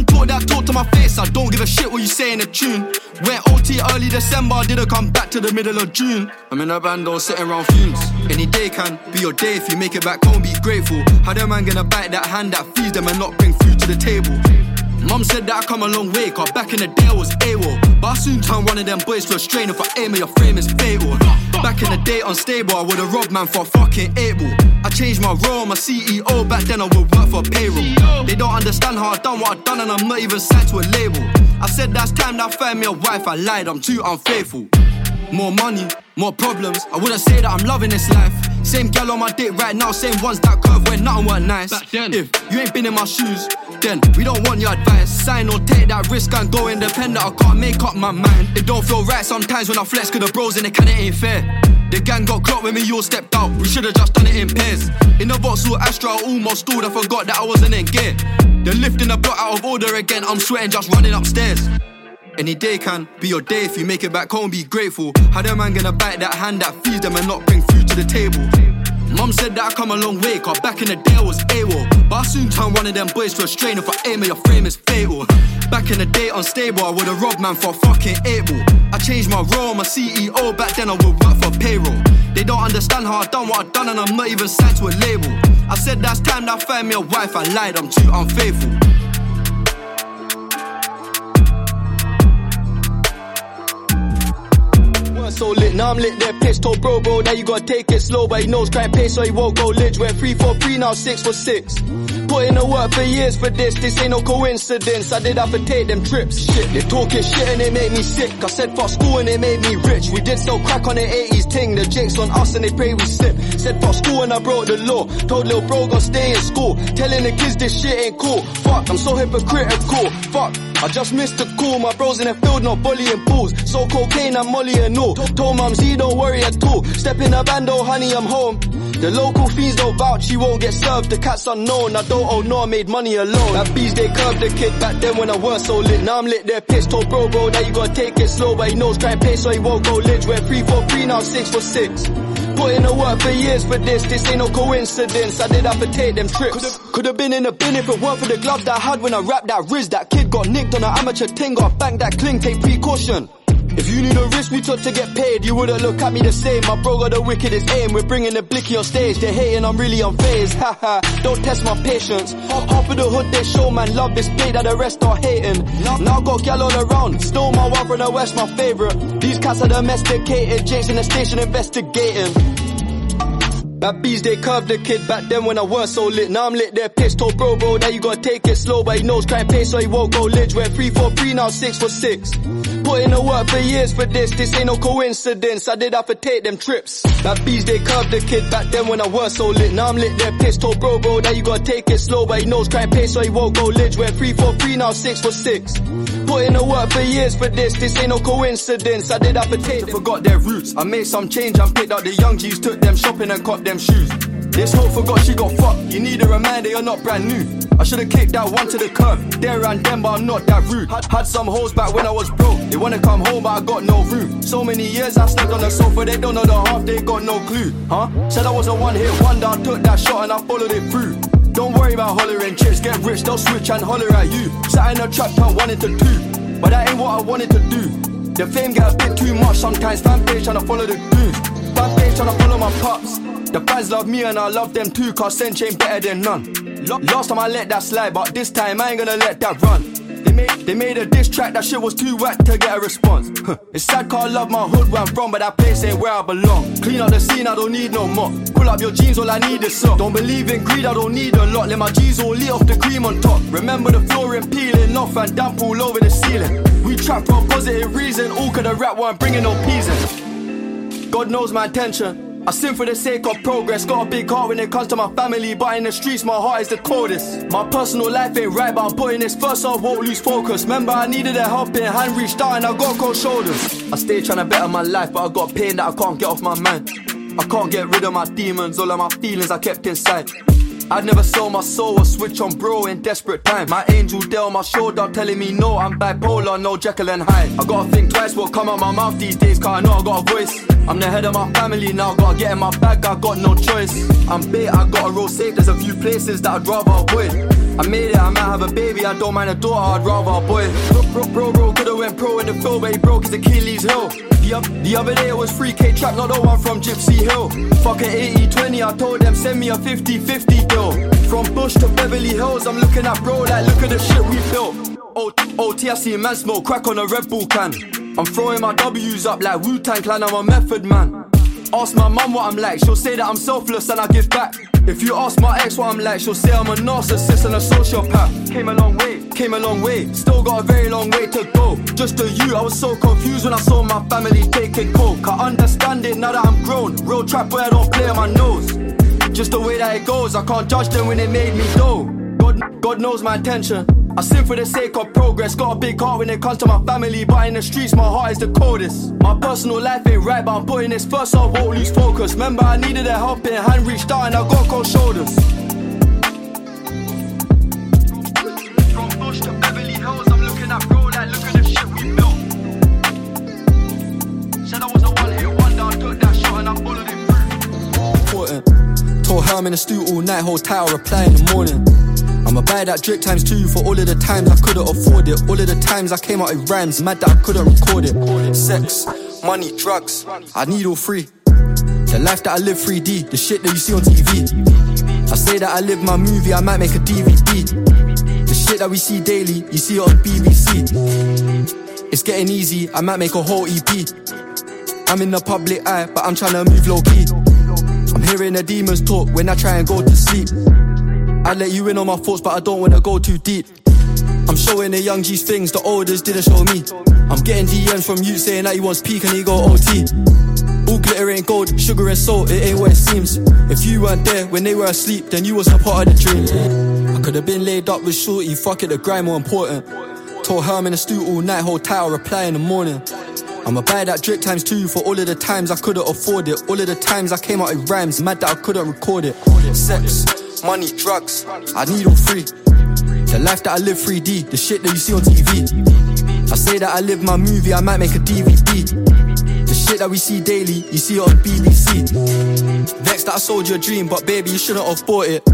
Don't talk that talk to my face, I don't give a shit what you say in a tune. Went O T early December, didn't come back to the middle of June. I'm in a bando sitting around fumes. Any day can be your day if you make it back home, be grateful. How them man gonna bite that hand that feeds them and not bring food to the table? Mum said that I come a long way, cause back in the day I was AWOL. But I soon turned one of them boys to a strain. If I aim at your frame, it's fatal. Back in the day unstable, I would've robbed man for a fucking eight ball. I changed my role, I'm a C E O. Back then I would work for payroll. They don't understand how I done what I done, and I'm not even signed to a label. I said that's time that I find me a wife, I lied, I'm too unfaithful. More money, more problems, I wouldn't say that I'm loving this life. Same gal on my dick right now, same ones that curve when nothing weren't nice. If you ain't been in my shoes, then we don't want your advice. Sign or take that risk and go independent, I can't make up my mind. It don't feel right sometimes when I flex, cause the bros in the can, it ain't fair. The gang got clocked when we all stepped out, we should've just done it in pairs. In the Vauxhall Astra, I almost stalled, I forgot that I wasn't in gear. They're lifting the block out of order again, I'm sweating just running upstairs. Any day can be your day if you make it back home, be grateful. How them man gonna bite that hand that feeds them and not bring food to the table? Mum said that I come a long way, cause back in the day I was AWOL. But I soon turned one of them boys to a strain. If I aim at your frame, it's fatal. Back in the day unstable, I would've robbed man for a fucking eight ball. I changed my role, I'm a C E O. Back then I would work for payroll. They don't understand how I done what I done, and I'm not even signed to a label. I said that's time that I find me a wife, I lied, I'm too unfaithful. So lit, now I'm lit, they're pissed, told bro bro, now you gotta take it slow, but he knows crime pay so he won't go lich. Went three for three, now six for six. Put in the work for years for this, this ain't no coincidence, I did have to take them trips. Shit, they talking shit and it made me sick, I said fuck school and it made me rich. We did sell crack on the eighties ting, the jinx on us and they pray we sip. Said fuck school and I broke the law, told little bro go stay in school, telling the kids this shit ain't cool. Fuck, I'm so hypocritical, fuck, I just missed the call, my bros in the field not bullying pools. So cocaine and molly and all, told mum Z don't worry at all, step in the bando honey I'm home. The local fiends don't vouch, she won't get served, the cat's unknown, I don't owe no, I made money alone. That bees they curved the kid back then when I weren't so lit, now I'm lit, they're pissed, told bro bro, now you gotta take it slow, but he knows crime pay so he won't go lich. Went three for three, now six for six. Put in the work for years for this, this ain't no coincidence, I did have to take them trips. Could've, could've been in the bin if it weren't for the gloves that I had when I rapped that Riz. That kid got nicked on an amateur ting, got banged that cling, take precaution. If you knew the risk we took to get paid, you wouldn't look at me the same. My bro got the wickedest aim, we're bringing the blicky on stage. They're hating, I'm really unfazed, haha, don't test my patience. Half of the hood they show, man, love this play that the rest are hating. Now got gal all around, stole my one from the west, my favourite. These cats are domesticated, Jake's in the station investigating. That bees they curved the kid back then when I weren't so lit, now I'm lit, they're pissed, told bro bro, now you gotta take it slow, but he knows crime pay so he won't go lich. Went three for three, now six for six. Put in the work for years for this, this ain't no coincidence, I did have to take them trips. That bees they curved the kid back then when I weren't so lit, now I'm lit, they're pissed, told bro bro, now you gotta take it slow, but he knows crime pay so he won't go lich. Went three for three, now six for six. Put in the work for years for this, this ain't no coincidence, I did have to take them. Forgot their roots, I made some change and picked out the young G's, took them shopping and caught them shoes. This hoe forgot she got fucked, you need a reminder you're not brand new. I should've kicked that one to the curb, there and then but I'm not that rude. Had, had some hoes back when I was broke, they wanna come home but I got no room. So many years I slept on the sofa, they don't know the half, they got no clue. Huh? Said I was a one hit wonder, I took that shot and I followed it through. Don't worry about hollering, chicks get rich, they'll switch and holler at you. Sat in a trap turn one into two, but that ain't what I wanted to do. The fame get a bit too much sometimes, fan page tryna follow the goons. Fan page tryna follow my pops. The fans love me and I love them too, cause Sench ain't better than none. Last time I let that slide, but this time I ain't gonna let that run. They made, they made a diss track, that shit was too whack to get a response. It's sad cause I love my hood where I'm from, but that place ain't where I belong. Clean up the scene, I don't need no mop. Pull up your jeans, all I need is sock. Don't believe in greed, I don't need a lot. Let my G's all lit off the cream on top. Remember the flooring peeling off and damp all over the ceiling. We trap for a positive reason, all cause the rap weren't bringing no peas in. God knows my intention, I sin for the sake of progress. Got a big heart when it comes to my family, but in the streets my heart is the coldest. My personal life ain't right, but I'm putting this first, I won't lose focus. Remember I needed a helping hand, reached out and I got cold shoulders. I stay trying to better my life, but I got pain that I can't get off my mind. I can't get rid of my demons, all of my feelings I kept inside. I'd never sell my soul or switch on bro in desperate times. My angel there on my shoulder telling me no, I'm bipolar, no Jekyll and Hyde. I gotta think twice what come out my mouth these days, cause I know I got a voice. I'm the head of my family now, gotta get in my bag, I got no choice. I'm bait, I gotta roll safe, there's a few places that I'd rather avoid. I made it, I might have a baby, I don't mind a daughter, I'd rather a boy. Bro, bro, bro, bro could've went pro in the field, but he broke his Achilles heel. The, the other day it was three K trap, not the one from Gypsy Hill. Fuck an eighty twenty, I told them send me a fifty fifty deal. From Bush to Beverly Hills, I'm looking at bro like look at the shit we built. O T, I see man smoke crack on a Red Bull can. I'm throwing my W's up like Wu-Tang Clan, I'm a method man. Ask my mum what I'm like, she'll say that I'm selfless and I give back. If you ask my ex what I'm like, she'll say I'm a narcissist and a sociopath. Came a long way, came a long way, still got a very long way to go. Just to you, I was so confused when I saw my family taking coke. I understand it now that I'm grown, real trap boy I don't play on my nose. Just the way that it goes, I can't judge them when they made me dough. God, God knows my intention, I sin for the sake of progress. Got a big heart when it comes to my family, but in the streets my heart is the coldest. My personal life ain't right, but I'm putting this first, so I won't lose focus. Remember I needed a helping hand, reached out and I got cold shoulders. From Bush to Beverly Hills, I'm looking at bro like look at the shit we built. Said I was a one hit wonder, I took that shot and I followed it through. Important. Told her I'm in the stew all night, hold tight, I'll reply in the morning. I'ma buy that drip times two for all of the times I couldn't afford it. All of the times I came out with rhymes, mad that I couldn't record it. Sex, money, drugs, I need all three. The life that I live three D, the shit that you see on T V. I say that I live my movie, I might make a D V D. The shit that we see daily, you see it on B B C. It's getting easy, I might make a whole E P. I'm in the public eye, but I'm trying to move low key. I'm hearing the demons talk when I try and go to sleep. I let you in on my thoughts, but I don't wanna go too deep. I'm showing the young G's things the olders didn't show me. I'm getting D Ms from you saying that he wants peak and he go O T. All glitter ain't gold, sugar and salt, it ain't what it seems. If you weren't there when they were asleep, then you wasn't a part of the dream. I could've been laid up with shorty, fuck it, the grind more important. Told her I'm in the stew all night, hold tight, I'll reply in the morning. I'ma buy that drip times two for all of the times I couldn't afford it. All of the times I came out with rhymes, mad that I couldn't record it. Sex, money, drugs, I need all three. The life that I live three D, the shit that you see on T V. I say that I live my movie, I might make a D V D. The shit that we see daily, you see it on B B C. Vexed that I sold you a dream, but baby you shouldn't have bought it.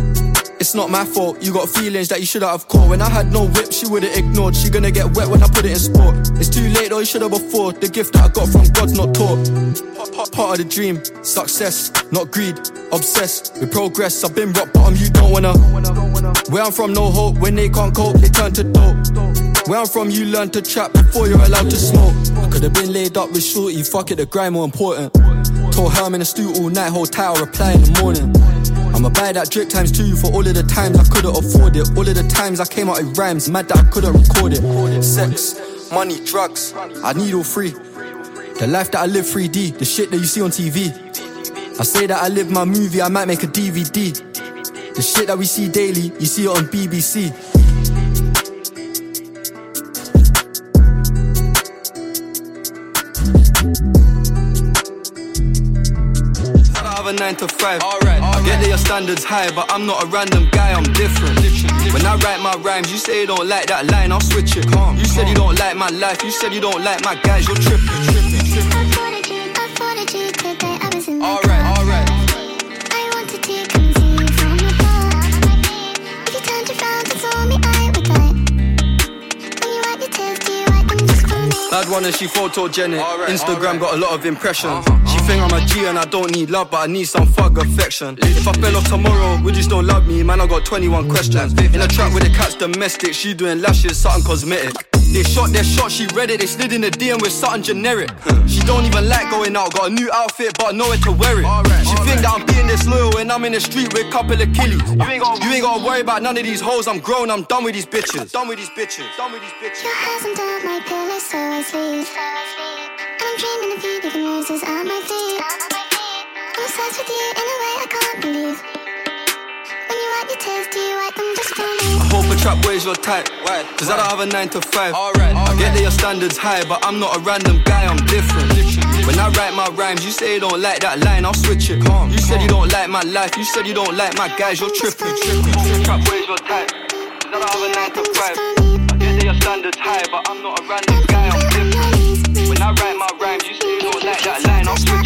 It's not my fault, you got feelings that you should have caught. When I had no whip, she would've ignored. She gonna get wet when I put it in sport. It's too late though, you should've before. The gift that I got from God's not taught. Part of the dream, success, not greed. Obsessed with progress, I've been rock bottom, you don't wanna. Where I'm from, no hope, when they can't cope, they turn to dope. Where I'm from, you learn to trap before you're allowed to smoke. I could've been laid up with shorty, fuck it, the grind more important. Told her I'm in the stew all night, hold tight, I'll reply in the morning. I'ma buy that drip times two for all of the times I couldn't afford it. All of the times I came out with rhymes, mad that I couldn't record it. Sex, money, drugs, I need all three. The life that I live three D, the shit that you see on T V. I say that I live my movie, I might make a D V D. The shit that we see daily, you see it on B B C. Nine to five. Alright, I get that your standards high, but I'm not a random guy, I'm different. When I write my rhymes, you say you don't like that line, I'll switch it. You said you don't like my life, you said you don't like my guys, you're tripping. Alright, alright. I wanted to come see you from above. If you turned around and saw me, I would die. When you wipe your tears, do you wipe them just for me? Bad one and she photogenic. Instagram got a lot of impressions. She think I'm a G and I don't need love, but I need some fuck affection. If I fell off tomorrow, would you still love me? Man, I got twenty-one questions. In a trap with the cat's domestic, she doing lashes, something cosmetic. They shot their shot, she read it, they slid in the D M with something generic. She don't even like going out, got a new outfit but nowhere to wear it. She think that I'm being disloyal when I'm in the street with a couple of killies. You ain't gotta, you ain't gotta worry about none of these hoes, I'm grown, I'm done with these bitches. Done with these bitches, done with these bitches. Your hands on down my pillow, so I sleep. And I'm dreaming of you, leaving roses at my feet. I'm obsessed with you in a way I can't believe. When you wipe your tears, do you wipe them just for me? I hope a trap boy's your type, cause I don't have a nine to five. I get that your standards high, but I'm not a random guy, I'm different. When I write my rhymes, you say you don't like that line, I'll switch it. You said you don't like my life, you said you don't like my guys, you're tripping. Trap boys, your type. I don't have a nine to five. I get that your standards high, but I'm not a random guy, I'm different. When I write my rhymes, you say you don't like that line, I'll switch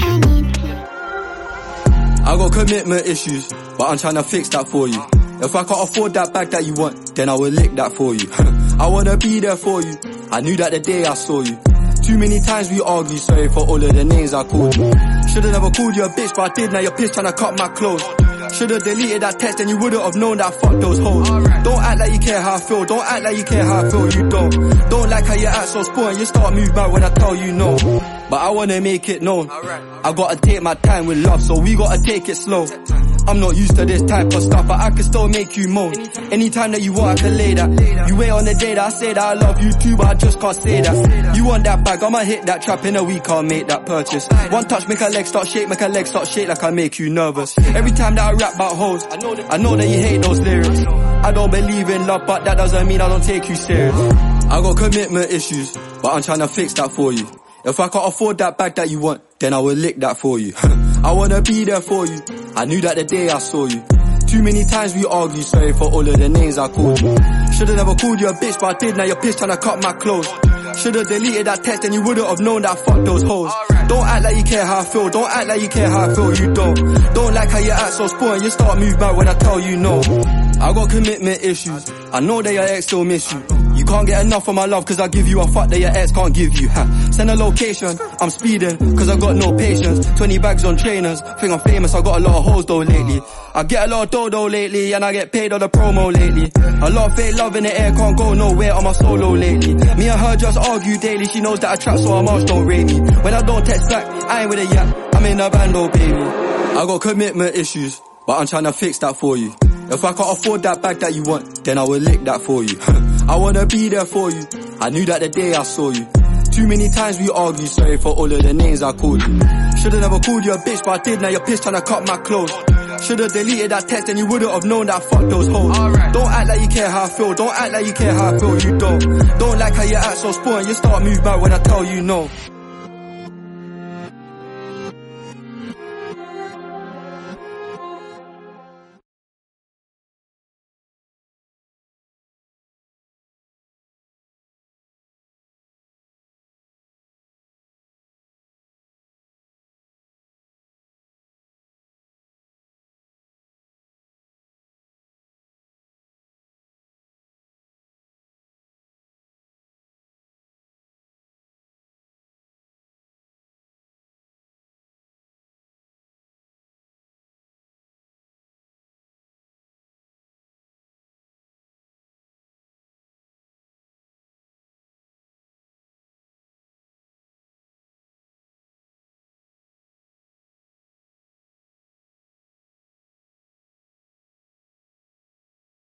it. I got commitment issues, but I'm tryna fix that for you. If I can't afford that bag that you want, then I will lick that for you. I wanna be there for you, I knew that the day I saw you. Too many times we argue, sorry for all of the names I called you. Should've never called you a bitch, but I did, now you're pissed tryna cut my clothes. Should've deleted that text and you wouldn't have known that fuck those hoes. Don't act like you care how I feel, don't act like you care how I feel, you don't. Don't like how you act so spoiled, you start move back when I tell you no. But I wanna make it known, I gotta take my time with love, so we gotta take it slow. I'm not used to this type of stuff, but I can still make you moan. Anytime that you want, I can lay that. You wait on the day that I say that I love you too, but I just can't say that. You want that bag, I'ma hit that trap in a week, I'll make that purchase. One touch, make a leg start shake, make a leg start shake like I make you nervous. Every time that I rap about hoes, I know that you hate those lyrics. I don't believe in love, but that doesn't mean I don't take you serious. I got commitment issues, but I'm trying to fix that for you. If I can't afford that bag that you want, then I will lick that for you. I wanna be there for you, I knew that the day I saw you. Too many times we argue, sorry for all of the names I called you. Should've never called you a bitch, but I did, now you're pissed tryna cut my clothes. Should've deleted that text and you wouldn't have known that I fuck those hoes. Don't act like you care how I feel, don't act like you care how I feel, you don't. Don't like how you act so spoiled, you start move back when I tell you no. I got commitment issues, I know that your ex still miss you. You can't get enough of my love cause I give you a fuck that your ex can't give you. Ha. Send a location, I'm speeding cause I got no patience. twenty bags on trainers, think I'm famous, I got a lot of hoes though lately. I get a lot of dodo lately and I get paid on the promo lately. A lot of fake love in the air, can't go nowhere on my solo lately. Me and her just argue daily, she knows that I trap so her mouth don't rate me. When I don't text back, I ain't with a yap, I'm in a band oh baby. I got commitment issues, but I'm tryna fix that for you. If I can't afford that bag that you want, then I will lick that for you. I wanna be there for you, I knew that the day I saw you. Too many times we argue, sorry for all of the names I called you. Should've never called you a bitch, but I did, now you're pissed tryna cut my clothes. Should've deleted that text and you wouldn't have known that I fuck those hoes. Don't act like you care how I feel, don't act like you care how I feel, you don't. Don't like how you act so spoiled, you start move back when I tell you no.